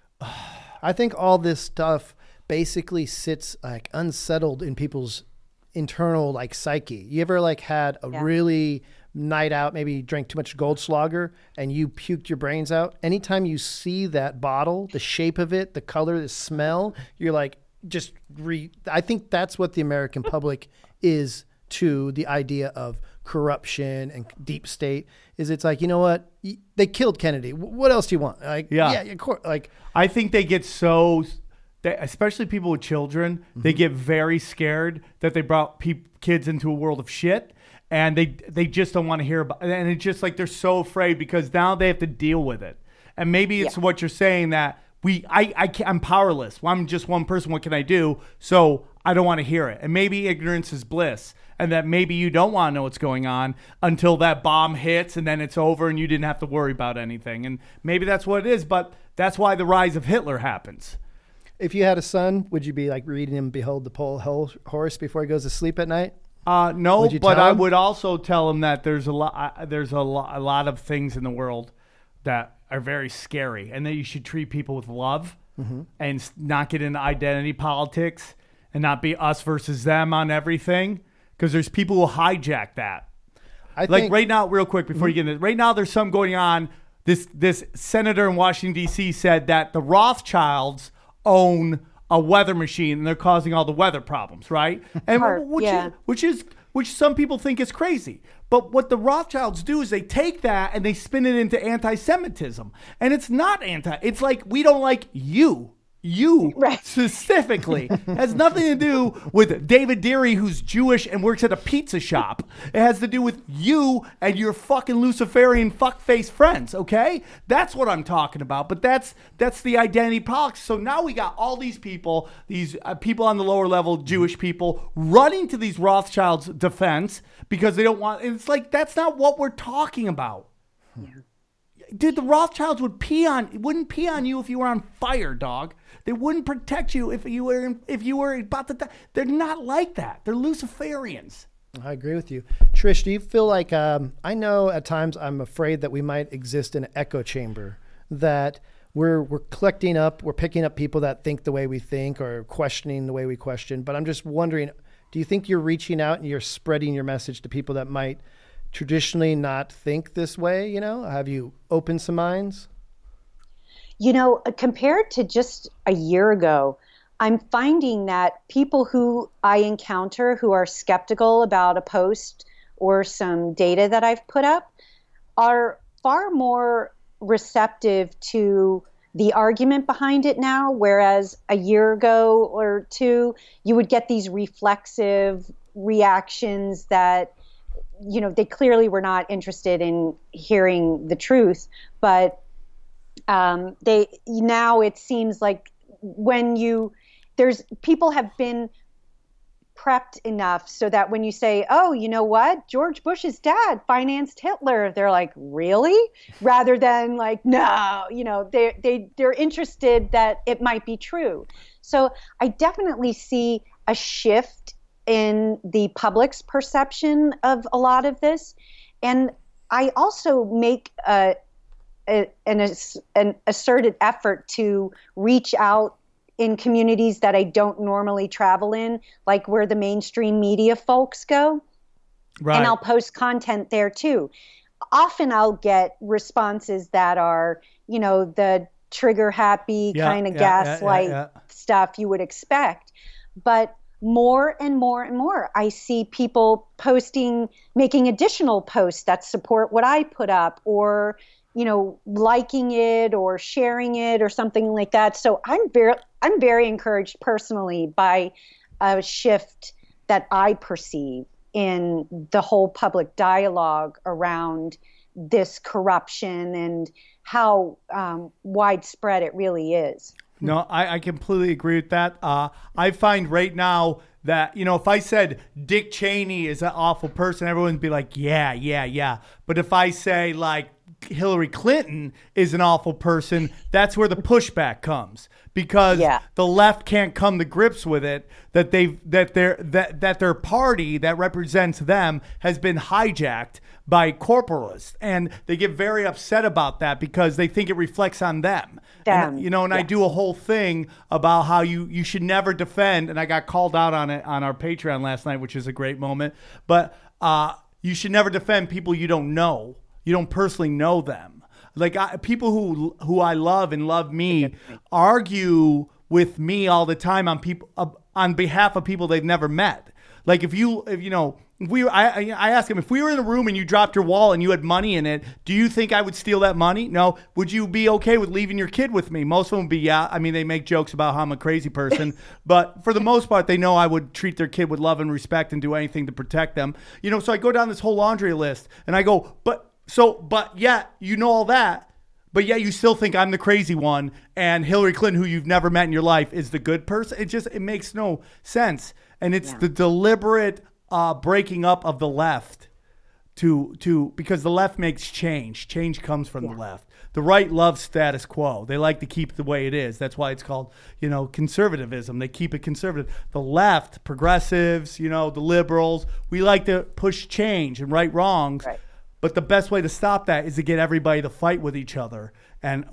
I think all this stuff basically sits like unsettled in people's internal like psyche. You ever like had a really night out, maybe you drank too much Goldschlager and you puked your brains out? Anytime you see that bottle, the shape of it, the color, the smell, you're like I think that's what the American public is to the idea of corruption and deep state. Is it's like, you know what, they killed Kennedy, what else do you want? Like, yeah, of course. Like, I think they get especially people with children, they get very scared that they brought kids into a world of shit, and they just don't want to hear about it. And it's just like they're so afraid because now they have to deal with it. And maybe it's what you're saying that I'm powerless. Well, I'm just one person. What can I do? So I don't want to hear it. And maybe ignorance is bliss. And that maybe you don't want to know what's going on until that bomb hits and then it's over and you didn't have to worry about anything. And maybe that's what it is. But that's why the rise of Hitler happens. If you had a son, would you be like reading him Behold the Pale Horse before he goes to sleep at night? No, but I would also tell him that there's a lot of things in the world that are very scary, and that you should treat people with love and not get into identity politics and not be us versus them on everything, because there's people who hijack that. I think right now, real quick before you get into it, right now there's something going on. This senator in Washington, D.C. said that the Rothschilds own a weather machine and they're causing all the weather problems, right? And which some people think is crazy. But what the Rothschilds do is they take that and they spin it into anti-Semitism. And it's not it's like, we don't like you specifically. It has nothing to do with David Deary, who's Jewish and works at a pizza shop. It has to do with you and your fucking Luciferian fuckface friends, okay? That's what I'm talking about. But that's the identity politics. So now we got all these people, people on the lower level, Jewish people, running to these Rothschilds' defense because they don't want. It's like, that's not what we're talking about. Yeah. Dude, the Rothschilds wouldn't pee on you if you were on fire, dog. They wouldn't protect you if you were about to die. They're not like that. They're Luciferians. I agree with you. Trish, do you feel like, I know at times I'm afraid that we might exist in an echo chamber, that we're collecting up, we're picking up people that think the way we think or questioning the way we question. But I'm just wondering, do you think you're reaching out and you're spreading your message to people that might traditionally not think this way? Have you opened some minds? Compared to just a year ago, I'm finding that people who I encounter who are skeptical about a post or some data that I've put up are far more receptive to the argument behind it now, whereas a year ago or two, you would get these reflexive reactions that, they clearly were not interested in hearing the truth. But now it seems like people have been prepped enough so that when you say, oh, you know what, George Bush's dad financed Hitler, they're like, really? Rather than like, no, they're interested that it might be true. So I definitely see a shift in the public's perception of a lot of this. And I also make an asserted effort to reach out in communities that I don't normally travel in, like where the mainstream media folks go. Right. And I'll post content there too. Often I'll get responses that are, the trigger happy kind of gaslight stuff you would expect. But more and more and more, I see people making additional posts that support what I put up, or liking it or sharing it or something like that. So I'm very encouraged personally by a shift that I perceive in the whole public dialogue around this corruption and how widespread it really is. No, I completely agree with that. I find right now that, if I said Dick Cheney is an awful person, everyone would be like, yeah. But if I say like Hillary Clinton is an awful person, that's where the pushback comes, because the left can't come to grips with it that their party that represents them has been hijacked by corporalists, and they get very upset about that because they think it reflects on them. And I do a whole thing about how you should never defend, and I got called out on it on our Patreon last night, which is a great moment, but you should never defend people you don't know. You don't personally know them. Like people who I love and love me argue with me all the time on behalf of people they've never met. Like I ask him, if we were in a room and you dropped your wallet and you had money in it, do you think I would steal that money? No. Would you be okay with leaving your kid with me? Most of them would be, yeah. I mean, they make jokes about how I'm a crazy person, but for the most part, they know I would treat their kid with love and respect and do anything to protect them. So I go down this whole laundry list and I go, but yeah, all that, but yeah, you still think I'm the crazy one, and Hillary Clinton, who you've never met in your life, is the good person. It makes no sense. And it's the deliberate breaking up of the left because the left makes change. Change comes from the left. The right loves status quo. They like to keep it the way it is. That's why it's called, conservatism. They keep it conservative. The left, progressives, the liberals, we like to push change and right wrongs. Right. But the best way to stop that is to get everybody to fight with each other. And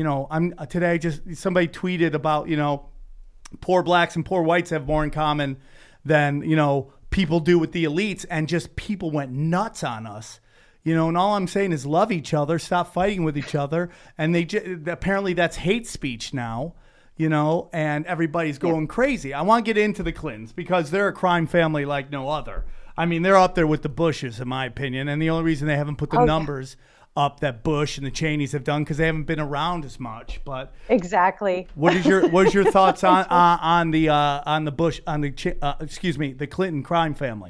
somebody tweeted about, poor blacks and poor whites have more in common than, people do with the elites, and just people went nuts on us. And all I'm saying is love each other, stop fighting with each other. And apparently that's hate speech now, and everybody's going crazy. I want to get into the Clintons because they're a crime family like no other. I mean, they're up there with the Bushes, in my opinion, and the only reason they haven't put the numbers up that Bush and the Cheneys have done because they haven't been around as much. But exactly, what is your thoughts on the Bush the Clinton crime family?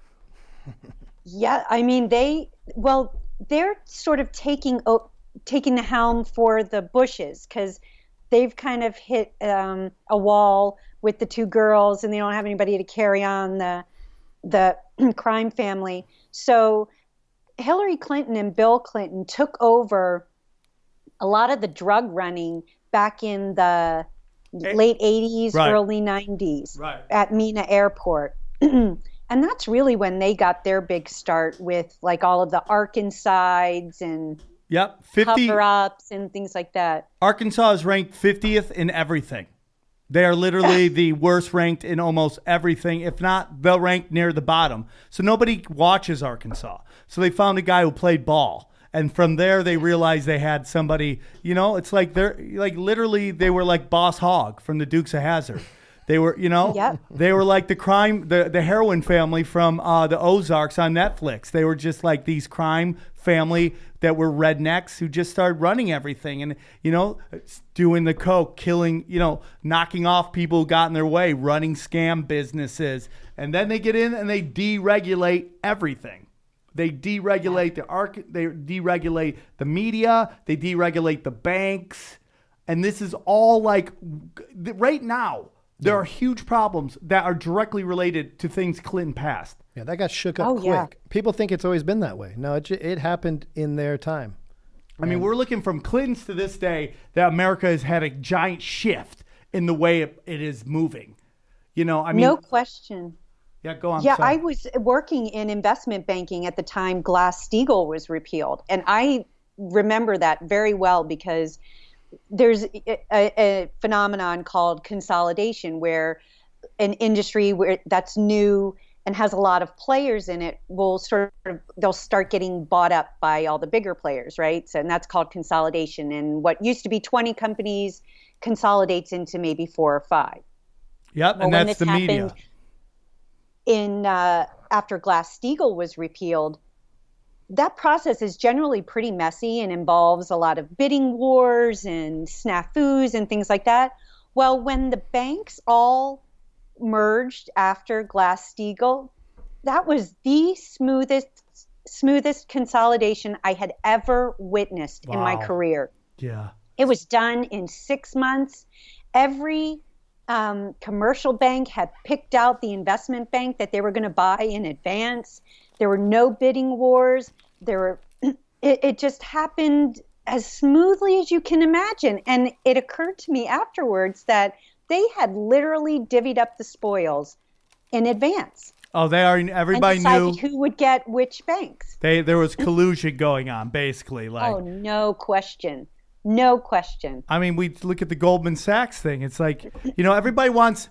Yeah, I mean they're sort of taking the helm for the Bushes because they've kind of hit a wall with the two girls, and they don't have anybody to carry on the crime family. So Hillary Clinton and Bill Clinton took over a lot of the drug running back in the late 80s, early 90s at Mena Airport. And And that's really when they got their big start with like all of the Arkansides and Yep, 50. cover-ups and things like that. Arkansas is ranked 50th in everything. They are literally the worst ranked in almost everything. If not, they'll rank near the bottom. So nobody watches Arkansas. So they found a guy who played ball. And from there, they realized they had somebody, it's like they're like literally they were like Boss Hogg from the Dukes of Hazzard. They were, Yep. they were like the heroin family from the Ozarks on Netflix. They were just like these crime family that were rednecks who just started running everything and, doing the coke, killing, knocking off people who got in their way, running scam businesses. And then they get in and they deregulate everything. They deregulate they deregulate the media, they deregulate the banks. And this is all like right now. There are huge problems that are directly related to things Clinton passed. Yeah, that got shook up Oh, quick. yeah. People think it's always been that way. No, it happened in their time. I mean, we're looking from Clinton's to this day that America has had a giant shift in the way it is moving. No question. Yeah, go on. Yeah, sorry. I was working in investment banking at the time Glass-Steagall was repealed. And I remember that very well because there's a phenomenon called consolidation where an industry that's new and has a lot of players in it they'll start getting bought up by all the bigger players, right? So, and that's called consolidation. And what used to be 20 companies consolidates into maybe 4 or 5. Yep, Well, and when that's this the media. happened after Glass-Steagall was repealed, that process is generally pretty messy and involves a lot of bidding wars and snafus and things like that. Well, when the banks all merged after Glass-Steagall, that was the smoothest consolidation I had ever witnessed in my Wow. career. Yeah. It was done in 6 months. Every commercial bank had picked out the investment bank that they were going to buy in advance. There were no bidding wars. It just happened as smoothly as you can imagine. And it occurred to me afterwards that they had literally divvied up the spoils in advance. Oh, everybody and knew decided who would get which banks. there was collusion going on, basically. Like, Oh, no question. No question. I mean, we look at the Goldman Sachs thing. It's like, everybody wants,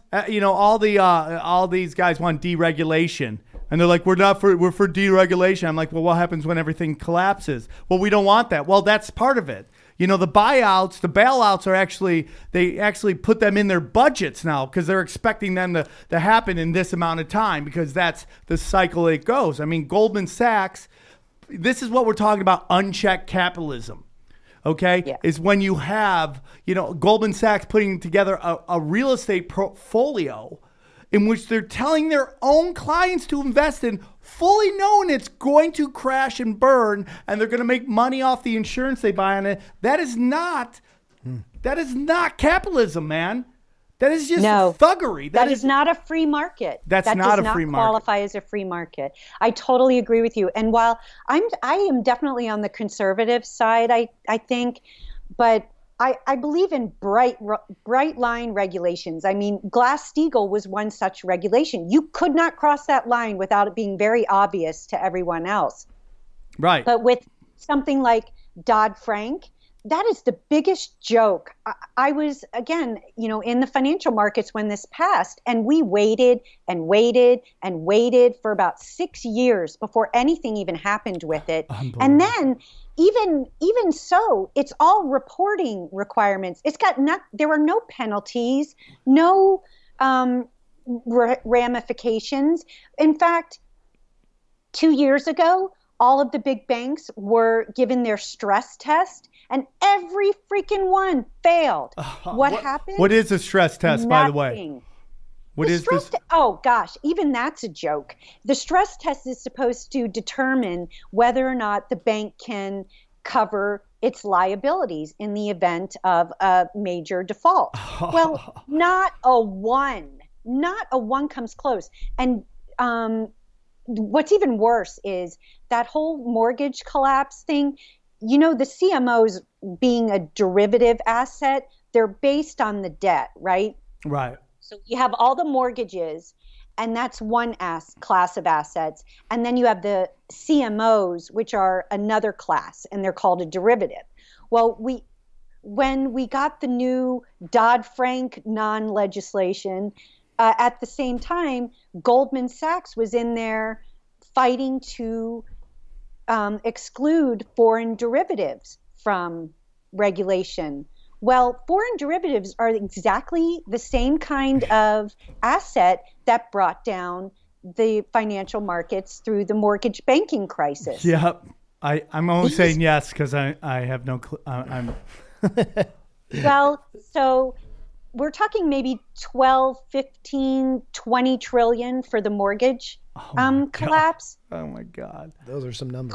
all these guys want deregulation. And they're like, we're for deregulation. I'm like, well, what happens when everything collapses? Well, we don't want that. Well, that's part of it. The bailouts they actually put them in their budgets now because they're expecting them to happen in this amount of time because that's the cycle it goes. I mean, Goldman Sachs, this is what we're talking about, unchecked capitalism. Okay, Yeah. is when you have, Goldman Sachs putting together a real estate portfolio in which they're telling their own clients to invest in, fully knowing it's going to crash and burn, and they're going to make money off the insurance they buy on it. That is not capitalism, man. That is just thuggery. That is not a free market. That's that not does a free not market. qualify as a free market. I totally agree with you. And while I am definitely on the conservative side, I think, but I believe in bright line regulations. I mean, Glass-Steagall was one such regulation. You could not cross that line without it being very obvious to everyone else. Right. But with something like Dodd-Frank, that is the biggest joke. I was, again, in the financial markets when this passed, and we waited and waited and waited for about 6 years before anything even happened with it. And then even so, it's all reporting requirements. There were no penalties, no ramifications. In fact, 2 years ago, all of the big banks were given their stress test, and every freaking one failed. What happened? What is a stress test, by the way? Nothing. What is this? Oh, gosh, even that's a joke. The stress test is supposed to determine whether or not the bank can cover its liabilities in the event of a major default. Well, not a one comes close. And what's even worse is that whole mortgage collapse thing. The CMOs being a derivative asset, they're based on the debt, right? Right. So you have all the mortgages, and that's one class of assets. And then you have the CMOs, which are another class, and they're called a derivative. Well, when we got the new Dodd-Frank non-legislation, at the same time, Goldman Sachs was in there fighting to exclude foreign derivatives from regulation. Well, foreign derivatives are exactly the same kind of asset that brought down the financial markets through the mortgage banking crisis. Yep. I'm only saying yes because I have no clue. Well, so we're talking maybe 12, 15, 20 trillion for the mortgage collapse. Oh my God. Those are some numbers.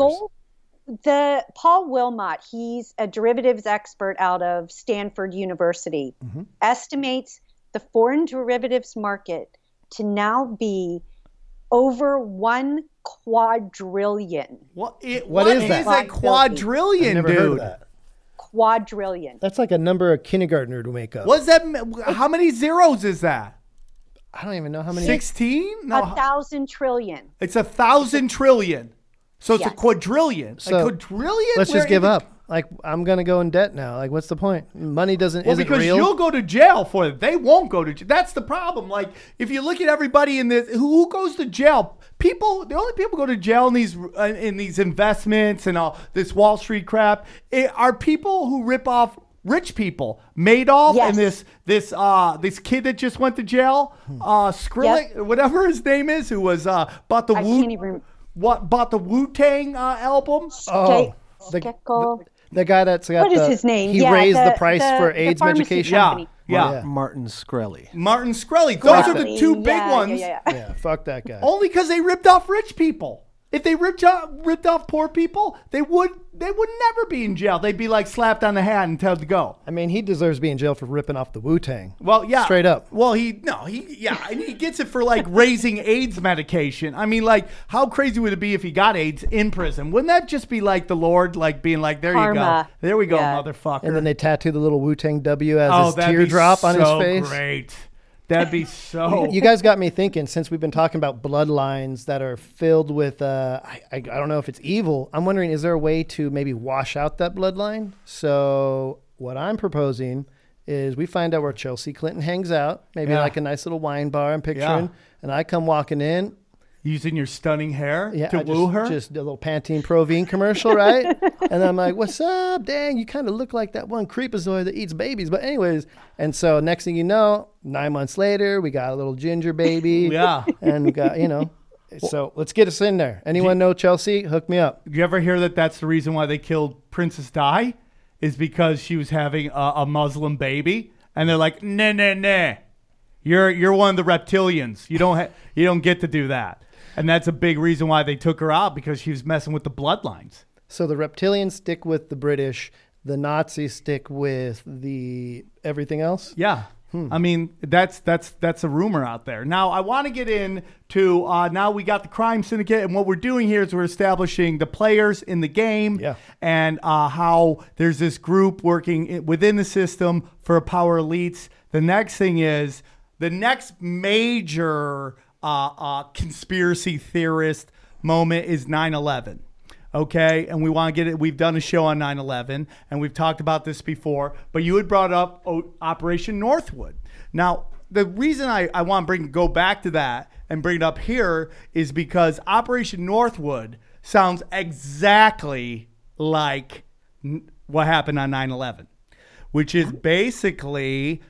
Paul Wilmot, he's a derivatives expert out of Stanford University, estimates the foreign derivatives market to now be over 1 quadrillion. What is that? a quadrillion, I've never dude? heard of that. Quadrillion. That's like a number a kindergartner would make up. What's that? How many zeros is that? I don't even know how many. 16? No, 1,000 trillion. it's 1,000 trillion. So it's a Yes. quadrillion. So, a quadrillion? Let's just We're give in the- up. Like, I'm going to go in debt now. Like, what's the point? Money isn't because real. you'll go to jail for it. They won't go to jail. That's the problem. Like, if you look at everybody in this, who goes to jail? People, the only people who go to jail in these investments and all this Wall Street crap are people who rip off rich people. Madoff Yes. and this kid that just went to jail, Skrillex, whatever his name is, who was bought the I can't even. bought the Wu-Tang album. Oh, Skekol. the guy that's got What is his name? He Yeah, raised the the- price the- for the AIDS pharmacy education. Yeah. Yeah. Yeah. Martin Shkreli. Martin Shkreli. Those are the Shkreli. two big Yeah, ones. yeah. Yeah, fuck that guy. Only because they ripped off rich people. If they ripped off poor people, they would never be in jail. They'd be like slapped on the hat and told to go. I mean, he deserves to be in jail for ripping off the Wu-Tang. Well, yeah, Straight up. Well, and he gets it for like raising AIDS medication. I mean, like, how crazy would it be if he got AIDS in prison? Wouldn't that just be like the Lord, like being like, there you go, Karma. there we go, Yeah. motherfucker. And then they tattoo the little Wu-Tang W as his that'd be teardrop on his so face. Great. That'd be so. You guys got me thinking, since we've been talking about bloodlines that are filled with, I don't know if it's evil. I'm wondering, is there a way to maybe wash out that bloodline? So what I'm proposing is we find out where Chelsea Clinton hangs out, maybe Yeah. like a nice little wine bar I'm picturing, Yeah. and I come walking in. Using your stunning hair Yeah, to I woo her. Just a little Pantene Provine commercial, right? And I'm like, "What's up? Dang, you kind of look like that one creepazoid that eats babies." But anyways, and so next thing you know, 9 months later, we got a little ginger baby. Yeah. And we got, so let's get us in there. Anyone know Chelsea? Hook me up. Do you ever hear that that's the reason why they killed Princess Di? Is because she was having a Muslim baby, and they're like, nah. You're one of the reptilians. You don't get to do that. And that's a big reason why they took her out, because she was messing with the bloodlines. So the reptilians stick with the British, the Nazis stick with the everything else. Yeah. I mean, that's a rumor out there. Now, I want to get into, now we got the crime syndicate, and what we're doing here is we're establishing the players in the game, and how there's this group working within the system for power elites. The next thing is, the next major conspiracy theorist moment is 9/11. Okay, and we want to get it. We've done a show on 9/11, and we've talked about this before. But you had brought up Operation Northwood. Now, the reason I want to go back to that and bring it up here is because Operation Northwood sounds exactly like what happened on 9/11, which is basically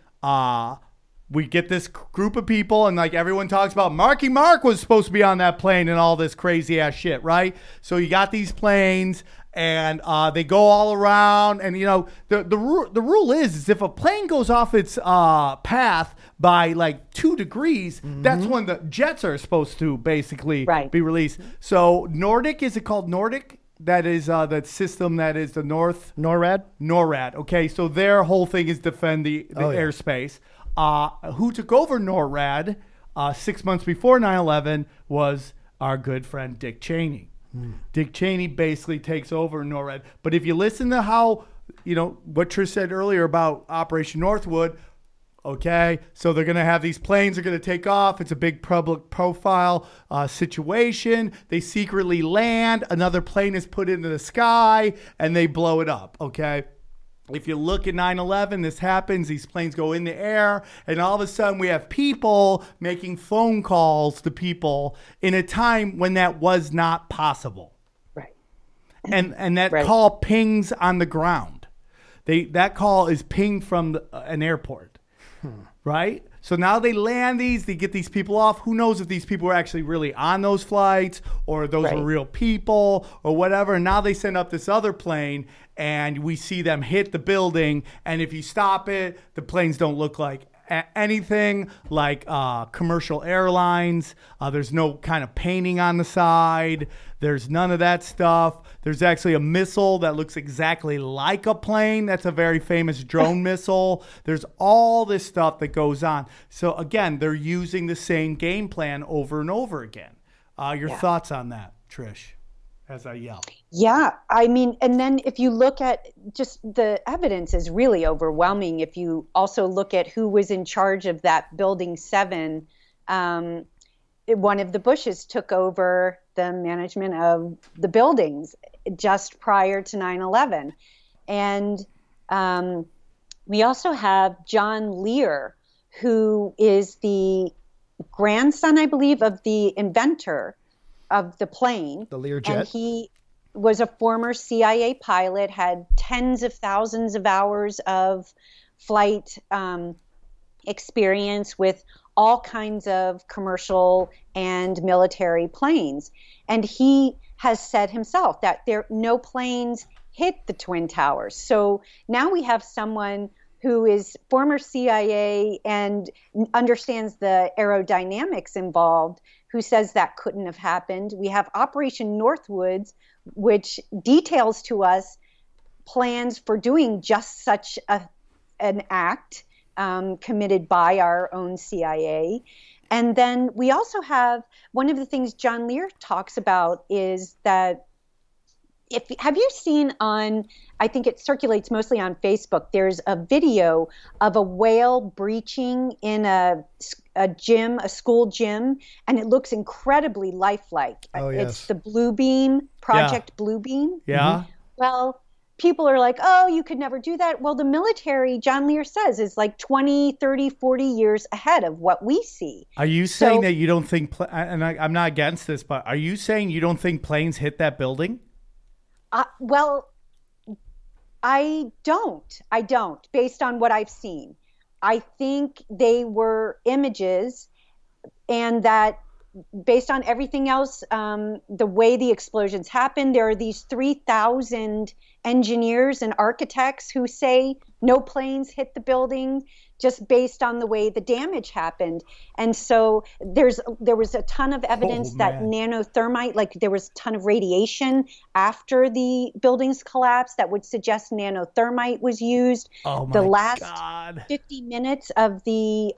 we get this group of people, and like everyone talks about, Marky Mark was supposed to be on that plane and all this crazy ass shit, right? So you got these planes, and they go all around, and the rule is if a plane goes off its path by like 2 degrees, that's when the jets are supposed to basically be released. So Nordic, is it called Nordic? That is that system that is the NORAD. Okay, so their whole thing is defend the airspace. Who took over NORAD 6 months before 9/11 was our good friend Dick Cheney. Dick Cheney basically takes over NORAD. But if you listen to how, what Trish said earlier about Operation Northwood, Okay, so they're going to have these planes are going to take off. It's a big public profile situation. They secretly land. Another plane is put into the sky and they blow it up. Okay. If you look at 9/11, this happens. These planes go in the air, and all of a sudden we have people making phone calls to people in a time when that was not possible. Right. And that Right. call pings on the ground. That call is pinged from an airport. Right? So now they land these, they get these people off. Who knows if these people were actually really on those flights or those Right. were real people or whatever. And now they send up this other plane and we see them hit the building. And if you stop it, the planes don't look like anything like commercial airlines. There's no kind of painting on the side. There's none of that stuff. There's actually a missile that looks exactly like a plane. That's a very famous drone missile. There's all this stuff that goes on. So again, they're using the same game plan over and over again. Your thoughts on that, Trish, as I yell? Yeah, I mean, and then if you look at just the evidence is really overwhelming. If you also look at who was in charge of that Building 7, one of the Bushes took over the management of the buildings just prior to 9/11. And we also have John Lear, who is the grandson, I believe, of the inventor of the plane. The Learjet. And he was a former CIA pilot, had tens of thousands of hours of flight experience with all kinds of commercial and military planes. And he has said himself that no planes hit the Twin Towers. So now we have someone who is former CIA and understands the aerodynamics involved, who says that couldn't have happened. We have Operation Northwoods, which details to us plans for doing just such an act committed by our own CIA. And then we also have one of the things John Lear talks about is that have you seen on, I think it circulates mostly on Facebook, there's a video of a whale breaching in a gym, a school gym, and it looks incredibly lifelike. Oh, yes. It's the Bluebeam, Project Bluebeam. Yeah. Well, people are like, oh, you could never do that. Well, the military, John Lear says, is like 20, 30, 40 years ahead of what we see. Are you saying that you don't think, and I'm not against this, but are you saying you don't think planes hit that building? Well, I don't, based on what I've seen. I think they were images, and that based on everything else, the way the explosions happened, there are these 3,000 engineers and architects who say no planes hit the building just based on the way the damage happened. And so there was a ton of evidence that nanothermite, like there was a ton of radiation after the buildings collapsed that would suggest nanothermite was used. Oh my the last God. 50 minutes of the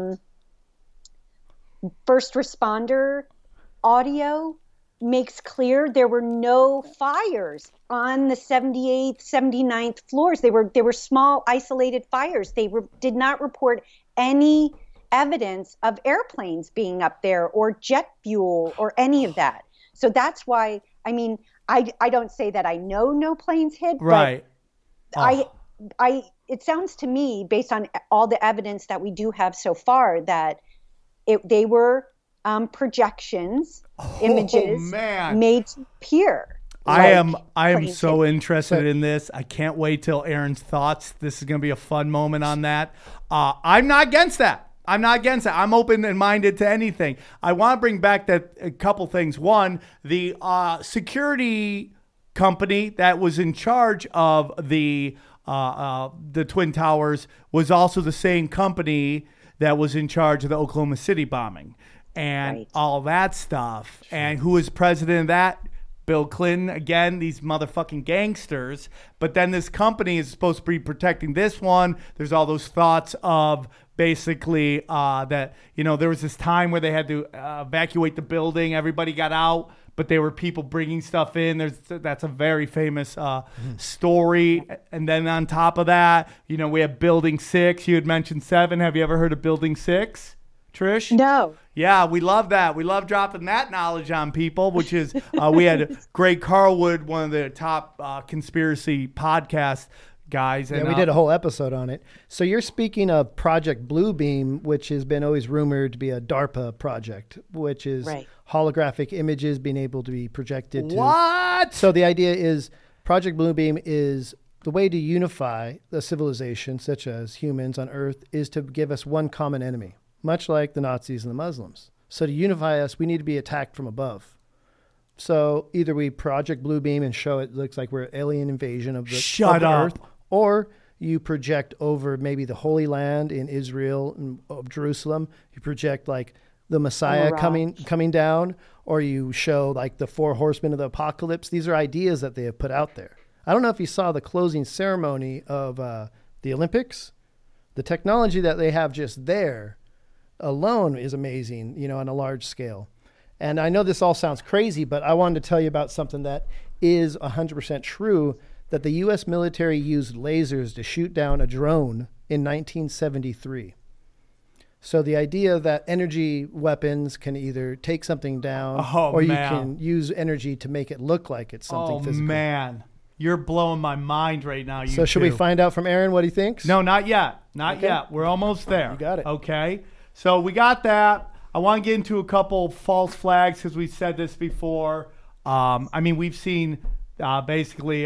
first responder audio makes clear there were no fires on the 78th, 79th floors. They were small, isolated fires. They did not report any evidence of airplanes being up there or jet fuel or any of that. So that's why, I mean, I don't say that I know no planes hit, Right. but it sounds to me, based on all the evidence that we do have so far, that they were projections, images made to appear. I am so interested in this. I can't wait till Aaron's thoughts. This is going to be a fun moment on that. I'm not against that. I'm open and minded to anything. I want to bring back a couple things. One, the security company that was in charge of the Twin Towers was also the same company that was in charge of the Oklahoma City bombing and all that stuff. And who was president of that? Bill Clinton. Again, these motherfucking gangsters. But then this company is supposed to be protecting this one. There's all those thoughts of basically that, there was this time where they had to evacuate the building. Everybody got out, but they were people bringing stuff in. That's a very famous story. And then on top of that, you know, we have Building 6. You had mentioned 7. Have you ever heard of Building 6, Trish? No. Yeah, we love that. We love dropping that knowledge on people, which is we had Greg Carlwood, one of the top conspiracy podcast guys. And, we did a whole episode on it. So you're speaking of Project Bluebeam, which has been always rumored to be a DARPA project, which is holographic images being able to be projected. What? So the idea is Project Bluebeam is the way to unify the civilization, such as humans on Earth, is to give us one common enemy, much like the Nazis and the Muslims. So to unify us, we need to be attacked from above. So either we Project Bluebeam and show it looks like we're alien invasion of the Earth, or you project over maybe the Holy Land in Israel and Jerusalem. You project like the Messiah coming down, or you show like the 4 horsemen of the apocalypse. These are ideas that they have put out there. I don't know if you saw the closing ceremony of the Olympics. The technology that they have just there alone is amazing, you know, on a large scale. And I know this all sounds crazy, but I wanted to tell you about something that is 100% true, that the U.S. military used lasers to shoot down a drone in 1973. So the idea that energy weapons can either take something down you can use energy to make it look like it's something physical. Oh, man. You're blowing my mind right now. So should we find out from Aaron what he thinks? No, not yet. Not yet. We're almost there. You got it. Okay. So we got that. I want to get into a couple false flags because we said this before. I mean, we've seen basically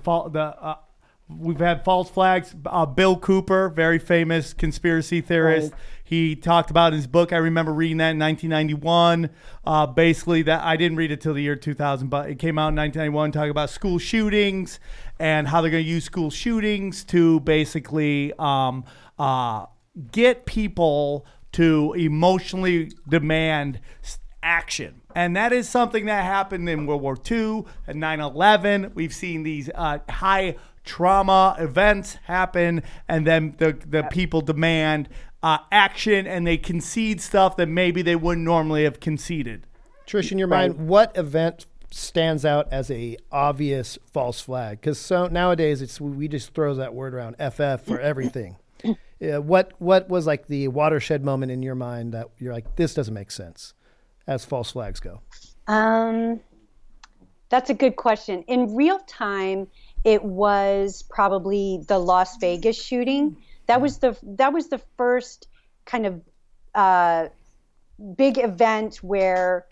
we've had false flags. Bill Cooper, very famous conspiracy theorist. He talked about in his book. I remember reading that in 1991. Basically, that I didn't read it till the year 2000, but it came out in 1991, talking about school shootings and how they're going to use school shootings to basically get people to emotionally demand action. And that is something that happened in World War II and 9/11. We've seen these high trauma events happen, and then the people demand action, and they concede stuff that maybe they wouldn't normally have conceded. Trish, in your mind, what event stands out as a obvious false flag? Because so nowadays we just throw that word around, FF, for everything. What was like the watershed moment in your mind that you're like, this doesn't make sense as false flags go? That's a good question. In real time, it was probably the Las Vegas shooting. That was the first kind of big event where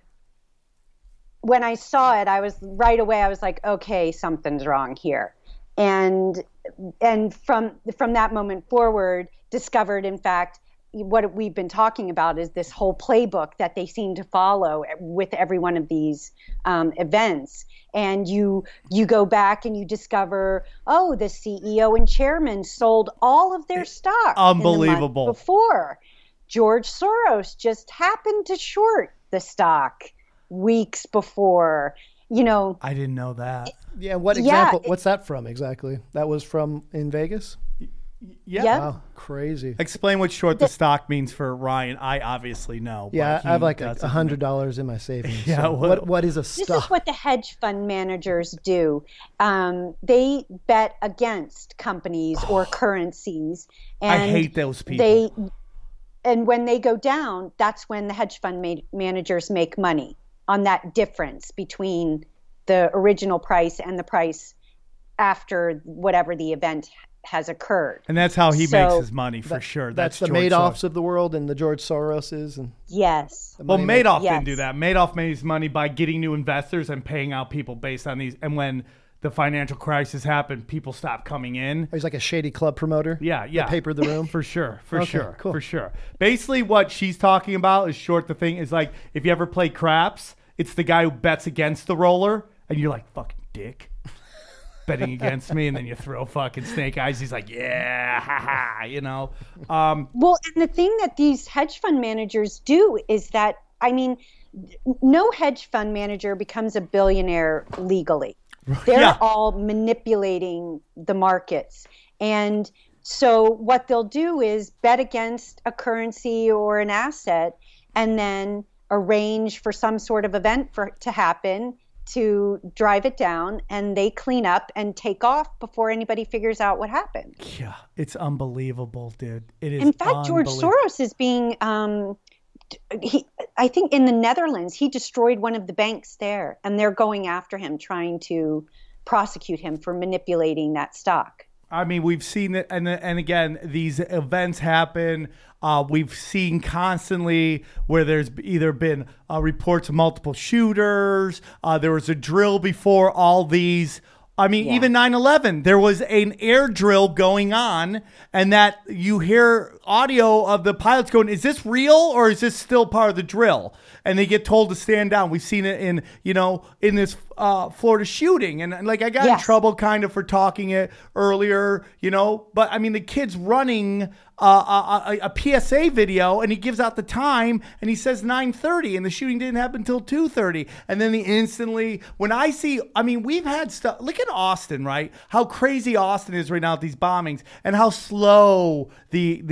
when I saw it, I was like, okay, something's wrong here. And from that moment forward, discovered, in fact, what we've been talking about is this whole playbook that they seem to follow with every one of these events. And you go back and you discover, the CEO and chairman sold all of their stock. Unbelievable. In the month before. George Soros just happened to short the stock weeks before. You know, I didn't know that. Yeah, what example? What's that from exactly? That was from in Vegas? Yeah. Yep. Wow, crazy. Explain what short the stock means for Ryan. I obviously know. Yeah, I have like $100 in my savings. Yeah. So what is a stock? This is what the hedge fund managers do. They bet against companies or currencies. And I hate those people. And when they go down, that's when the hedge fund managers make money on that difference between the original price and the price after whatever the event has occurred. And that's how he makes his money, for sure. That's the George Madoffs Soros. of the world and the George Soroses. And yes. Well, Madoff didn't do that. Madoff made his money by getting new investors and paying out people based on these. And when the financial crisis happened, people stopped coming in. He's like a shady club promoter. Yeah. That papered the room. For sure. Cool. For sure. Basically, what she's talking about is short the thing is like, if you ever play craps, it's the guy who bets against the roller, and you're like, fucking dick. Betting against me, and then you throw fucking snake eyes. He's like, yeah, haha, you know. Well, and the thing that these hedge fund managers do is that, I mean, no hedge fund manager becomes a billionaire legally. They're all manipulating the markets. And so what they'll do is bet against a currency or an asset, and then arrange for some sort of event to happen, to drive it down, and they clean up and take off before anybody figures out what happened. Yeah, it's unbelievable, dude. It is. In fact, George Soros is being, I think in the Netherlands, he destroyed one of the banks there, and they're going after him, trying to prosecute him for manipulating that stock. I mean, we've seen it, and again, these events happen. We've seen constantly where there's either been reports of multiple shooters. There was a drill before all these. I mean, even 9/11, there was an air drill going on, and that you hear audio of the pilots going, is this real or is this still part of the drill? And they get told to stand down. We've seen it in this Florida shooting. And like, I got in trouble kind of for talking it earlier, but I mean, the kid's running a PSA video, and he gives out the time, and he says 9:30, and the shooting didn't happen until 2:30. And then we've had stuff. Look at Austin, right? How crazy Austin is right now with these bombings, and how slow the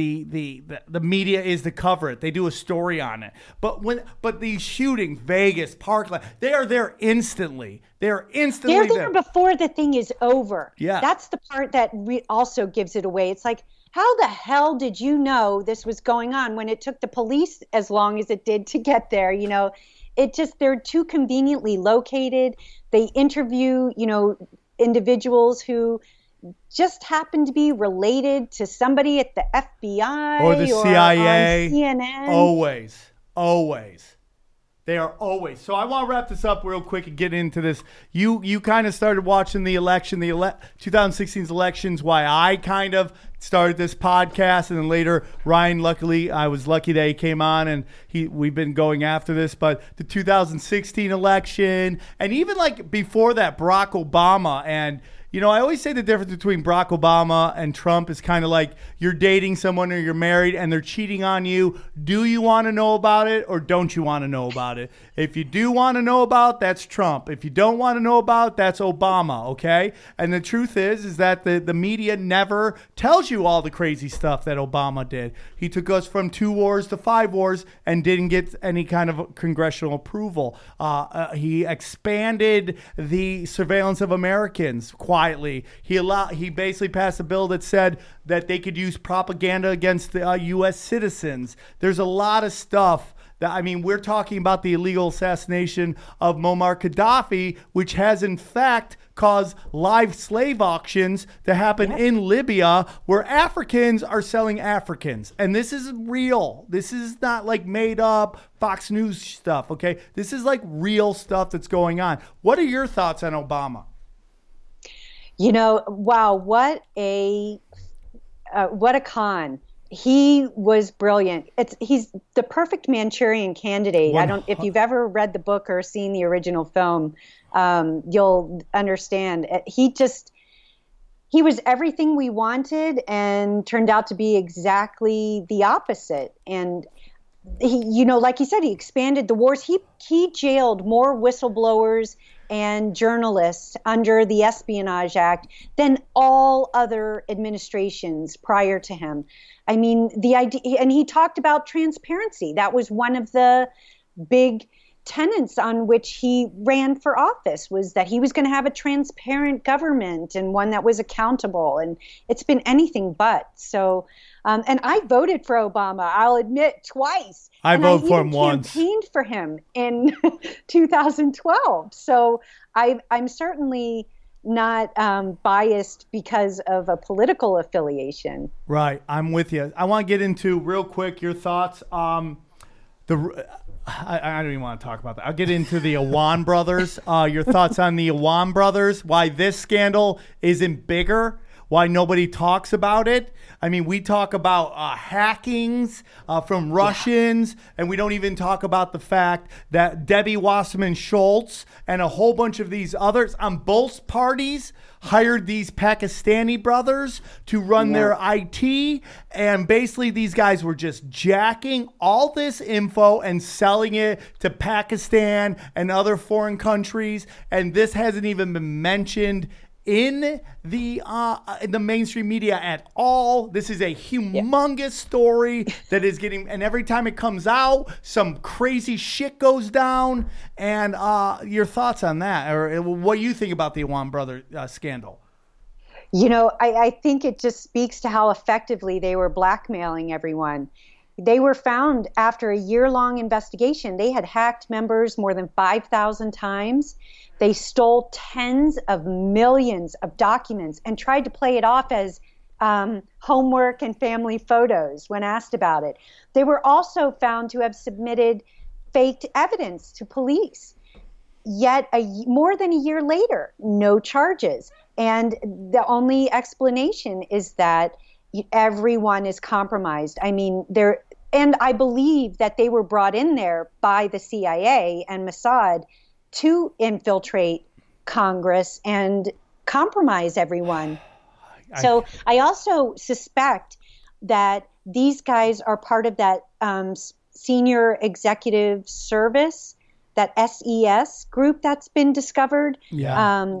media is to cover it. They do a story on it, but these shootings, Vegas, Parkland, they are there instantly. They're there before the thing is over. Yeah, that's the part that also gives it away. It's like, how the hell did you know this was going on when it took the police as long as it did to get there? They're too conveniently located. They interview, individuals who just happen to be related to somebody at the FBI or the CIA, on CNN. Always. They are always. So I want to wrap this up real quick and get into this. You kind of started watching the election, 2016's elections, why I kind of started this podcast, and then later Ryan, I was lucky that he came on, and we've been going after this, but the 2016 election, and even like before that, Barack Obama. And I always say the difference between Barack Obama and Trump is kind of like you're dating someone or you're married and they're cheating on you. Do you want to know about it or don't you want to know about it? If you do want to know about it, that's Trump. If you don't want to know about it, that's Obama, okay? And the truth is that the media never tells you all the crazy stuff that Obama did. He took us from 2 wars to 5 wars and didn't get any kind of congressional approval. He expanded the surveillance of Americans quietly. He basically passed a bill that said that they could use propaganda against the U.S. citizens. There's a lot of stuff we're talking about the illegal assassination of Muammar Gaddafi, which has in fact caused live slave auctions to happen in Libya, where Africans are selling Africans. And this is real. This is not like made up Fox News stuff, okay? This is like real stuff that's going on. What are your thoughts on Obama? Wow, what a con. He was brilliant. He's the perfect Manchurian candidate. I don't, if you've ever read the book or seen the original film, you'll understand. He was everything we wanted and turned out to be exactly the opposite. And he, like you said, he expanded the wars. He jailed more whistleblowers and journalists under the Espionage Act than all other administrations prior to him. I mean, the idea, and he talked about transparency. That was one of the big tenets on which he ran for office, was that he was going to have a transparent government and one that was accountable. And it's been anything but. So, and I voted for Obama, I'll admit, twice. I voted for him once. I campaigned for him in 2012. So I'm certainly not biased because of a political affiliation. Right. I'm with you. I want to get into real quick your thoughts. I don't even want to talk about that. I'll get into the Awan brothers. Your thoughts on the Awan brothers, why this scandal isn't bigger, why nobody talks about it. I mean, we talk about hackings from Russians, and we don't even talk about the fact that Debbie Wasserman Schultz and a whole bunch of these others on both parties hired these Pakistani brothers to run their IT. And basically, these guys were just jacking all this info and selling it to Pakistan and other foreign countries. And this hasn't even been mentioned in the mainstream media at all. This is a humongous story that is getting, and every time it comes out, some crazy shit goes down. And your thoughts on that, or what you think about the Awan brother scandal? You know, I think it just speaks to how effectively they were blackmailing everyone. They were found after a year-long investigation. They had hacked members more than 5,000 times. They stole tens of millions of documents and tried to play it off as homework and family photos when asked about it. They were also found to have submitted faked evidence to police. Yet more than a year later, no charges. And the only explanation is that everyone is compromised. I mean, and I believe that they were brought in there by the CIA and Mossad to infiltrate Congress and compromise everyone. So I also suspect that these guys are part of that senior executive service, that SES group that's been discovered. Yeah.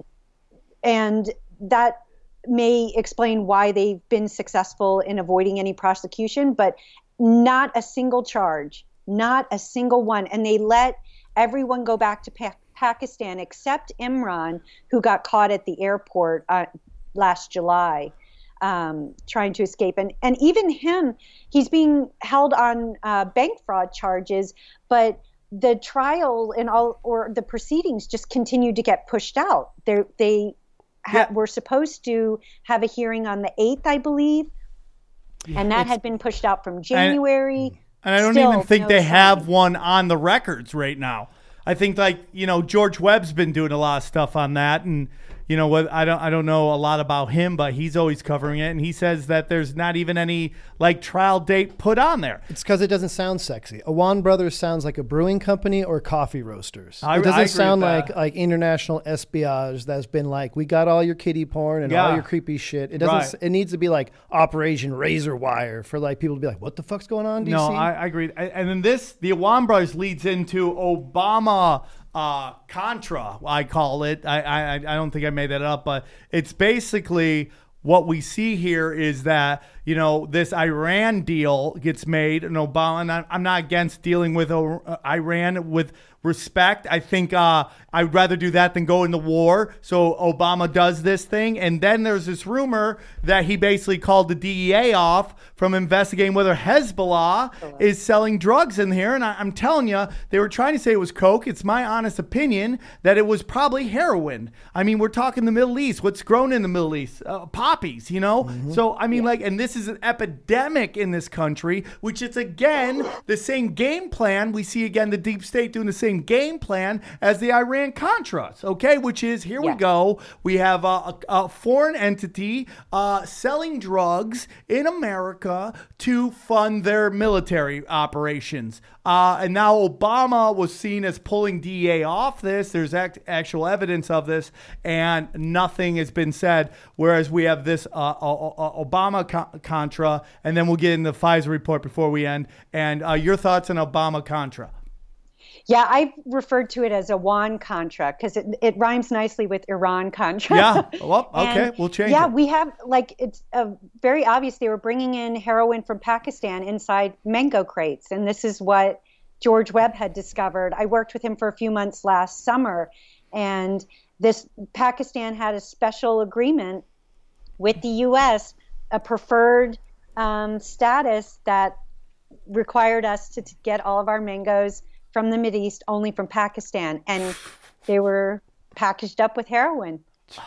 And that may explain why they've been successful in avoiding any prosecution, but not a single charge, not a single one. And they let everyone go back to Pakistan except Imran, who got caught at the airport last July trying to escape. And even him, he's being held on bank fraud charges, but the trial and the proceedings just continued to get pushed out. They were supposed to have a hearing on the 8th, I believe, and that had been pushed out from January. And I don't even think they have one on the records right now. I think, like, George Webb's been doing a lot of stuff on that, and what, I don't know a lot about him, but he's always covering it, and he says that there's not even any trial date put on there. It's because it doesn't sound sexy. Awan Brothers sounds like a brewing company or coffee roasters. I it doesn't agree sound with that. like international espionage that's been we got all your kiddie porn and all your creepy shit. It doesn't. Right. It needs to be like Operation Razor Wire for people to be like, what the fuck's going on, DC? No, I agree. And then the Awan Brothers leads into Obama Contra, I call it. I don't think I made that up, but it's basically what we see here is that, this Iran deal gets made, and Obama, and I'm not against dealing with Iran with respect. I think I'd rather do that than go into war. So Obama does this thing. And then there's this rumor that he basically called the DEA off from investigating whether Hezbollah is selling drugs in here. And I'm telling you, they were trying to say it was coke. It's my honest opinion that it was probably heroin. I mean, we're talking the Middle East. What's grown in the Middle East? Poppies, Mm-hmm. So, I mean, and this is an epidemic in this country, which is, again, the same game plan. We see, again, the deep state doing the same game plan as the Iran-Contras, okay? Which is, here we go. We have a foreign entity selling drugs in America to fund their military operations. And now Obama was seen as pulling DEA off this. There's actual evidence of this, and nothing has been said. Whereas we have this Obama-Contra, and then we'll get into the Pfizer report before we end. And your thoughts on Obama-Contra? Yeah, I've referred to it as Awan Contra because it rhymes nicely with Iran Contra. Yeah, well, okay, we'll change it. Yeah, we have, it's very obvious they were bringing in heroin from Pakistan inside mango crates. And this is what George Webb had discovered. I worked with him for a few months last summer. And Pakistan had a special agreement with the U.S., a preferred status that required us to get all of our mangoes from the Mideast, only from Pakistan, and they were packaged up with heroin.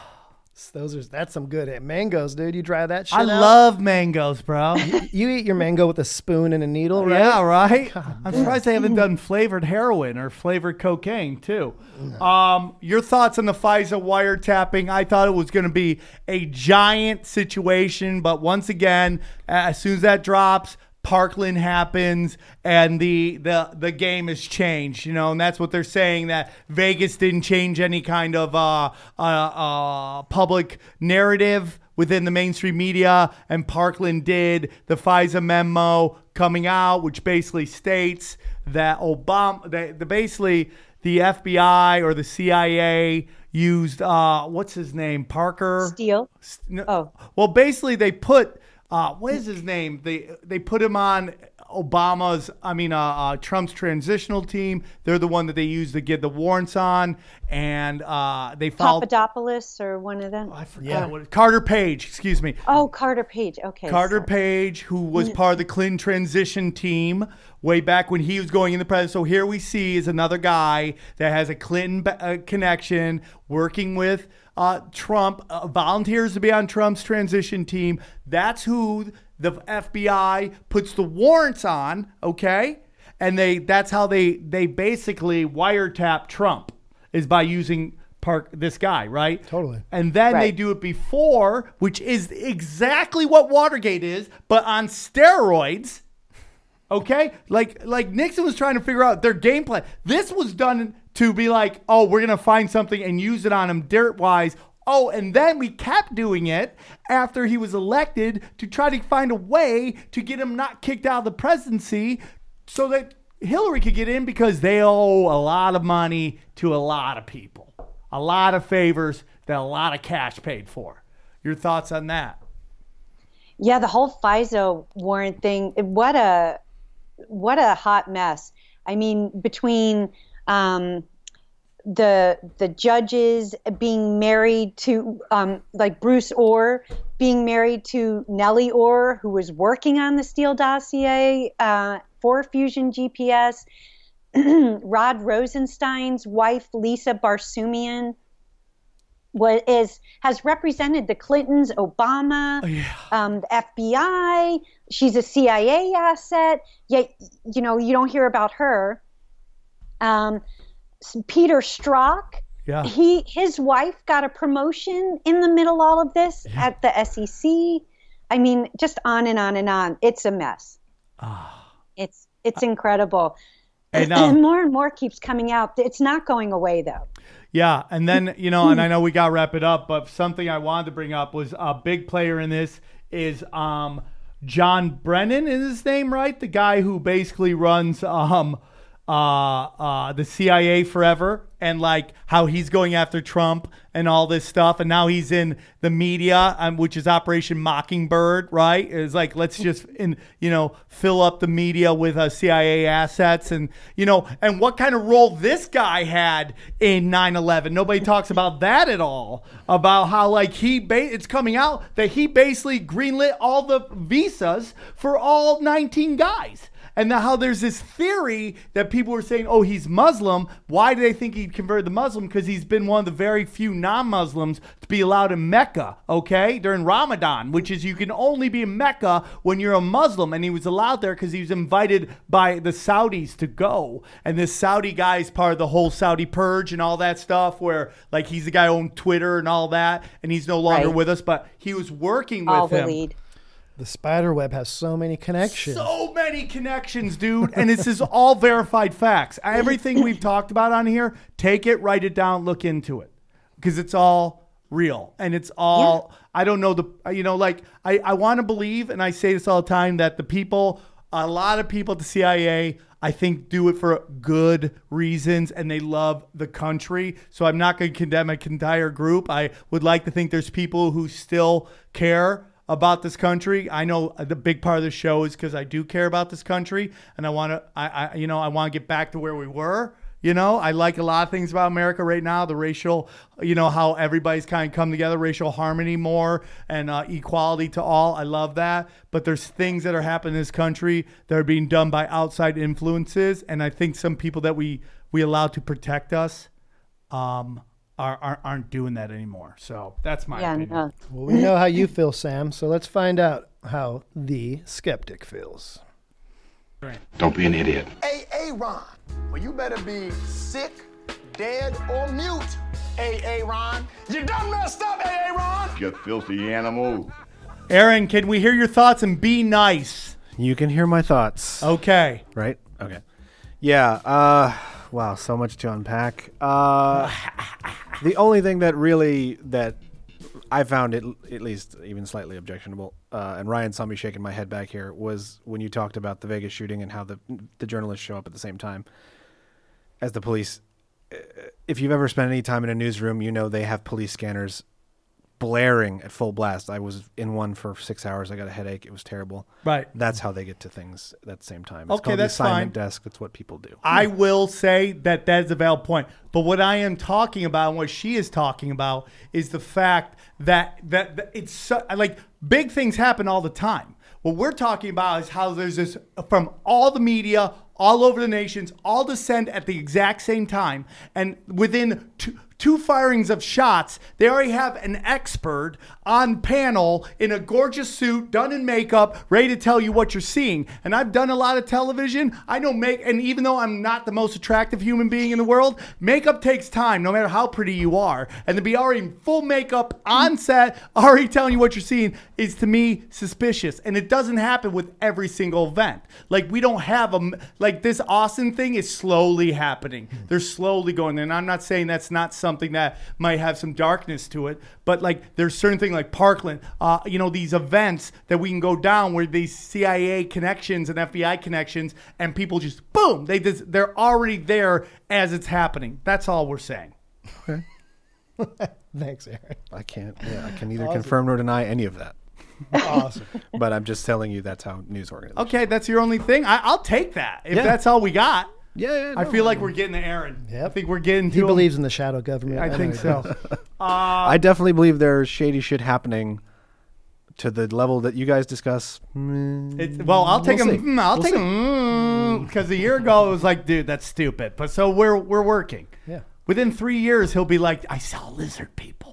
That's some good mangoes, dude. You dry that shit I out. love mangoes, bro. You eat your mango with a spoon and a needle, right? Yeah, right. I'm surprised they haven't done flavored heroin or flavored cocaine too. Your thoughts on the FISA wiretapping? I thought it was going to be a giant situation, but once again, as soon as that drops, Parkland happens, and the game has changed, and that's what they're saying, that Vegas didn't change any kind of public narrative within the mainstream media, and Parkland did. The FISA memo coming out, which basically states that basically the FBI or the CIA, used what's his name, Parker Steele. No, well, basically they put what is his name? They put him on Trump's transitional team. They're the one that they used to get the warrants on, and they followed Papadopoulos or one of them. I forgot what Carter Page. Excuse me. Oh, Carter Page. Okay. Carter Page, who was part of the Clinton transition team way back when he was going in the president. So here we see is another guy that has a Clinton connection, working with Trump, volunteers to be on Trump's transition team. That's who the FBI puts the warrants on, okay? And that's how they basically wiretap Trump, is by using this guy, right? Totally. And then they do it before, which is exactly what Watergate is, but on steroids. Okay? Like Nixon was trying to figure out their game plan. This was done to be like, oh, we're going to find something and use it on him dirt-wise. Oh, and then we kept doing it after he was elected to try to find a way to get him not kicked out of the presidency so that Hillary could get in, because they owe a lot of money to a lot of people. A lot of favors that a lot of cash paid for. Your thoughts on that? Yeah, the whole FISA warrant thing, what a hot mess. I mean, between the judges being married to like Bruce Orr being married to Nellie Orr, who was working on the Steele dossier for Fusion GPS, Rod Rosenstein's wife Lisa Barsoomian has represented the Clintons, Obama, the FBI. She's a CIA asset, yet you don't hear about her. Peter Strzok, his wife got a promotion in the middle of all of this at the SEC. I mean, just on and on and on. It's a mess. It's incredible. And more keeps coming out. It's not going away, though. Yeah, and then, and I know we got to wrap it up, but something I wanted to bring up was a big player in this is John Brennan is his name, right? The guy who basically runs the CIA forever, and like how he's going after Trump and all this stuff, and now he's in the media, which is Operation Mockingbird, right? It's like, let's just fill up the media with CIA assets, and and what kind of role this guy had in 9/11. Nobody talks about that at all, about how like it's coming out that he basically greenlit all the visas for all 19 guys. And how there's this theory that people were saying, oh, he's Muslim. Why do they think he converted to Muslim? Because he's been one of the very few non-Muslims to be allowed in Mecca, okay, during Ramadan, which is you can only be in Mecca when you're a Muslim. And he was allowed there because he was invited by the Saudis to go. And this Saudi guy is part of the whole Saudi purge and all that stuff, where like he's the guy who owned Twitter and all that. And he's no longer with us, but he was working with him. The spider web has so many connections. So many connections, dude. And this is all verified facts. Everything we've talked about on here, take it, write it down, look into it. Because it's all real. And it's all, I don't know, I want to believe, and I say this all the time, that a lot of people at the CIA, I think, do it for good reasons, and they love the country. So I'm not going to condemn an entire group. I would like to think there's people who still care about this country. I know the big part of the show is because I do care about this country, and I want to, I want to get back to where we were. I like a lot of things about America right now. The racial, how everybody's kind of come together, racial harmony more, and equality to all. I love that. But there's things that are happening in this country that are being done by outside influences, and I think some people that we allow to protect us, aren't doing that anymore. So that's my opinion. Well, we know how you feel, Sam. So let's find out how the skeptic feels. Don't be an idiot. Hey, Ron. Well, you better be sick, dead, or mute. Hey, Ron. You done messed up, hey, Ron. You filthy animal. Aaron, can we hear your thoughts and be nice? You can hear my thoughts. Okay. Right? Okay. Yeah. Wow, so much to unpack. The only thing that I found it at least even slightly objectionable, and Ryan saw me shaking my head back here, was when you talked about the Vegas shooting and how the journalists show up at the same time as the police. if you've ever spent any time in a newsroom, you know they have police scanners blaring at full blast. I was in one for 6 hours. I got a headache. It was terrible. Right. That's how they get to things at the same time. It's Okay, called that's the assignment fine. desk. That's what people do. I will say that is a valid point. But what I am talking about and what she is talking about is the fact that it's so, like big things happen all the time. What we're talking about is how there's this from all the media, all over the nations, all descend at the exact same time. And within two firings of shots, they already have an expert on panel in a gorgeous suit, done in makeup, ready to tell you what you're seeing. And I've done a lot of television. I know and even though I'm not the most attractive human being in the world, makeup takes time, no matter how pretty you are. And to be already in full makeup on set, already telling you what you're seeing, is to me suspicious. And it doesn't happen with every single event. Like we don't have like this Austin thing is slowly happening. They're slowly going, and I'm not saying that's not something that might have some darkness to it, but like there's certain things like Parkland, these events that we can go down where these CIA connections and FBI connections, and people just boom, they're already there as it's happening. That's all we're saying. Okay. Thanks, Aaron. I can neither confirm nor deny any of that. Awesome. But I'm just telling you that's how news organizations. Okay, that's your only thing. I'll take that if that's all we got. Yeah. I feel like we're getting to Aaron. Yep. I think we're getting to He him. believes in the shadow government. I think know. so. I definitely believe there's shady shit happening to the level that you guys discuss. I'll take see. him. I'll take him because a year ago it was like, dude, that's stupid. But so we're working. Yeah. Within 3 years, he'll be like, I saw lizard people.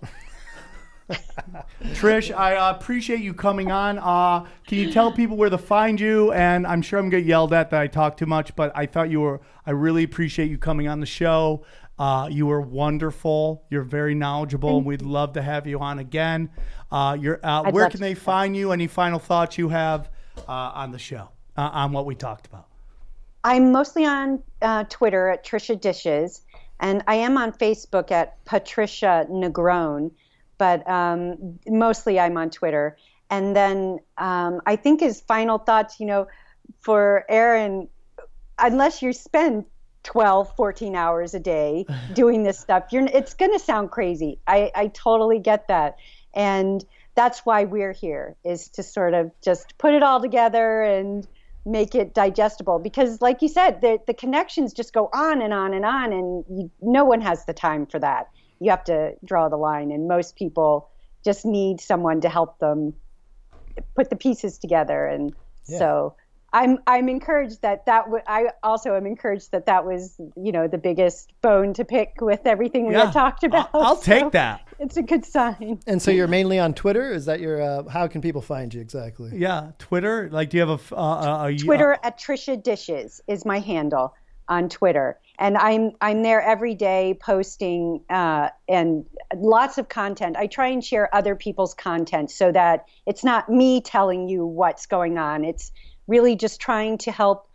Trish, I appreciate you coming on. Can you tell people where to find you? And I'm sure I'm going to get yelled at that I talk too much, but I really appreciate you coming on the show. You were wonderful. You're very knowledgeable, and we'd love to have you on again. Where can they find you? Any final thoughts you have on the show, on what we talked about? I'm mostly on Twitter at Trisha Dishes, and I am on Facebook at Patricia Negron. But mostly I'm on Twitter. And then I think his final thoughts, for Aaron, unless you spend 12, 14 hours a day doing this stuff, it's going to sound crazy. I totally get that. And that's why we're here, is to sort of just put it all together and make it digestible. Because like you said, the connections just go on and on and on, and no one has the time for that. You have to draw the line, and most people just need someone to help them put the pieces together. And so I'm encouraged I also am encouraged that was, the biggest bone to pick with everything we had talked about. I'll take that. It's a good sign. And so you're mainly on Twitter? Is that your, how can people find you exactly? Yeah. Twitter. Like, do you have a Twitter at Trisha Dishes is my handle on Twitter. And I'm there every day posting and lots of content. I try and share other people's content so that it's not me telling you what's going on. It's really just trying to help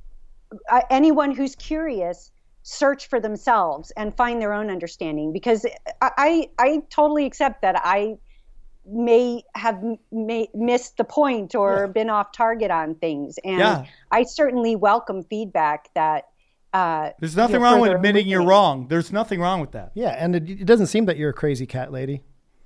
anyone who's curious search for themselves and find their own understanding. Because I totally accept that I may have missed the point or been off target on things. And I certainly welcome feedback that there's nothing wrong with admitting you're wrong. There's nothing wrong with that. Yeah, and it doesn't seem that you're a crazy cat lady.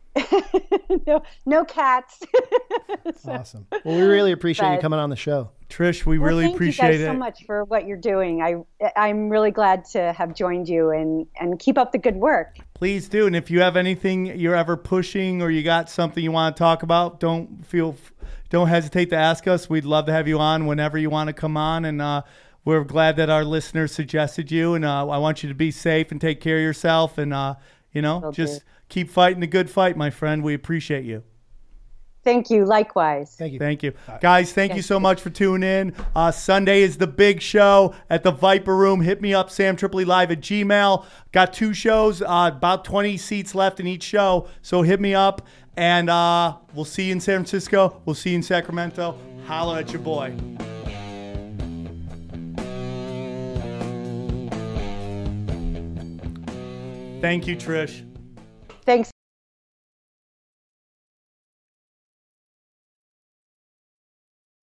No cats. Awesome. Well, we really appreciate you coming on the show. Trish, we really appreciate it. Thank you guys so much for what you're doing. I'm really glad to have joined you, and keep up the good work. Please do. And if you have anything you're ever pushing or you got something you want to talk about, don't hesitate to ask us. We'd love to have you on whenever you want to come on. And we're glad that our listeners suggested you. And I want you to be safe and take care of yourself. And, just keep fighting the good fight, my friend. We appreciate you. Thank you. Likewise. Thank you. Thank you. Guys, thank you so much for tuning in. Sunday is the big show at the Viper Room. Hit me up, samtripolilive@gmail.com. Got 2 shows, about 20 seats left in each show. So hit me up, and we'll see you in San Francisco. We'll see you in Sacramento. Holla at your boy. Thank you, Trish. Thanks.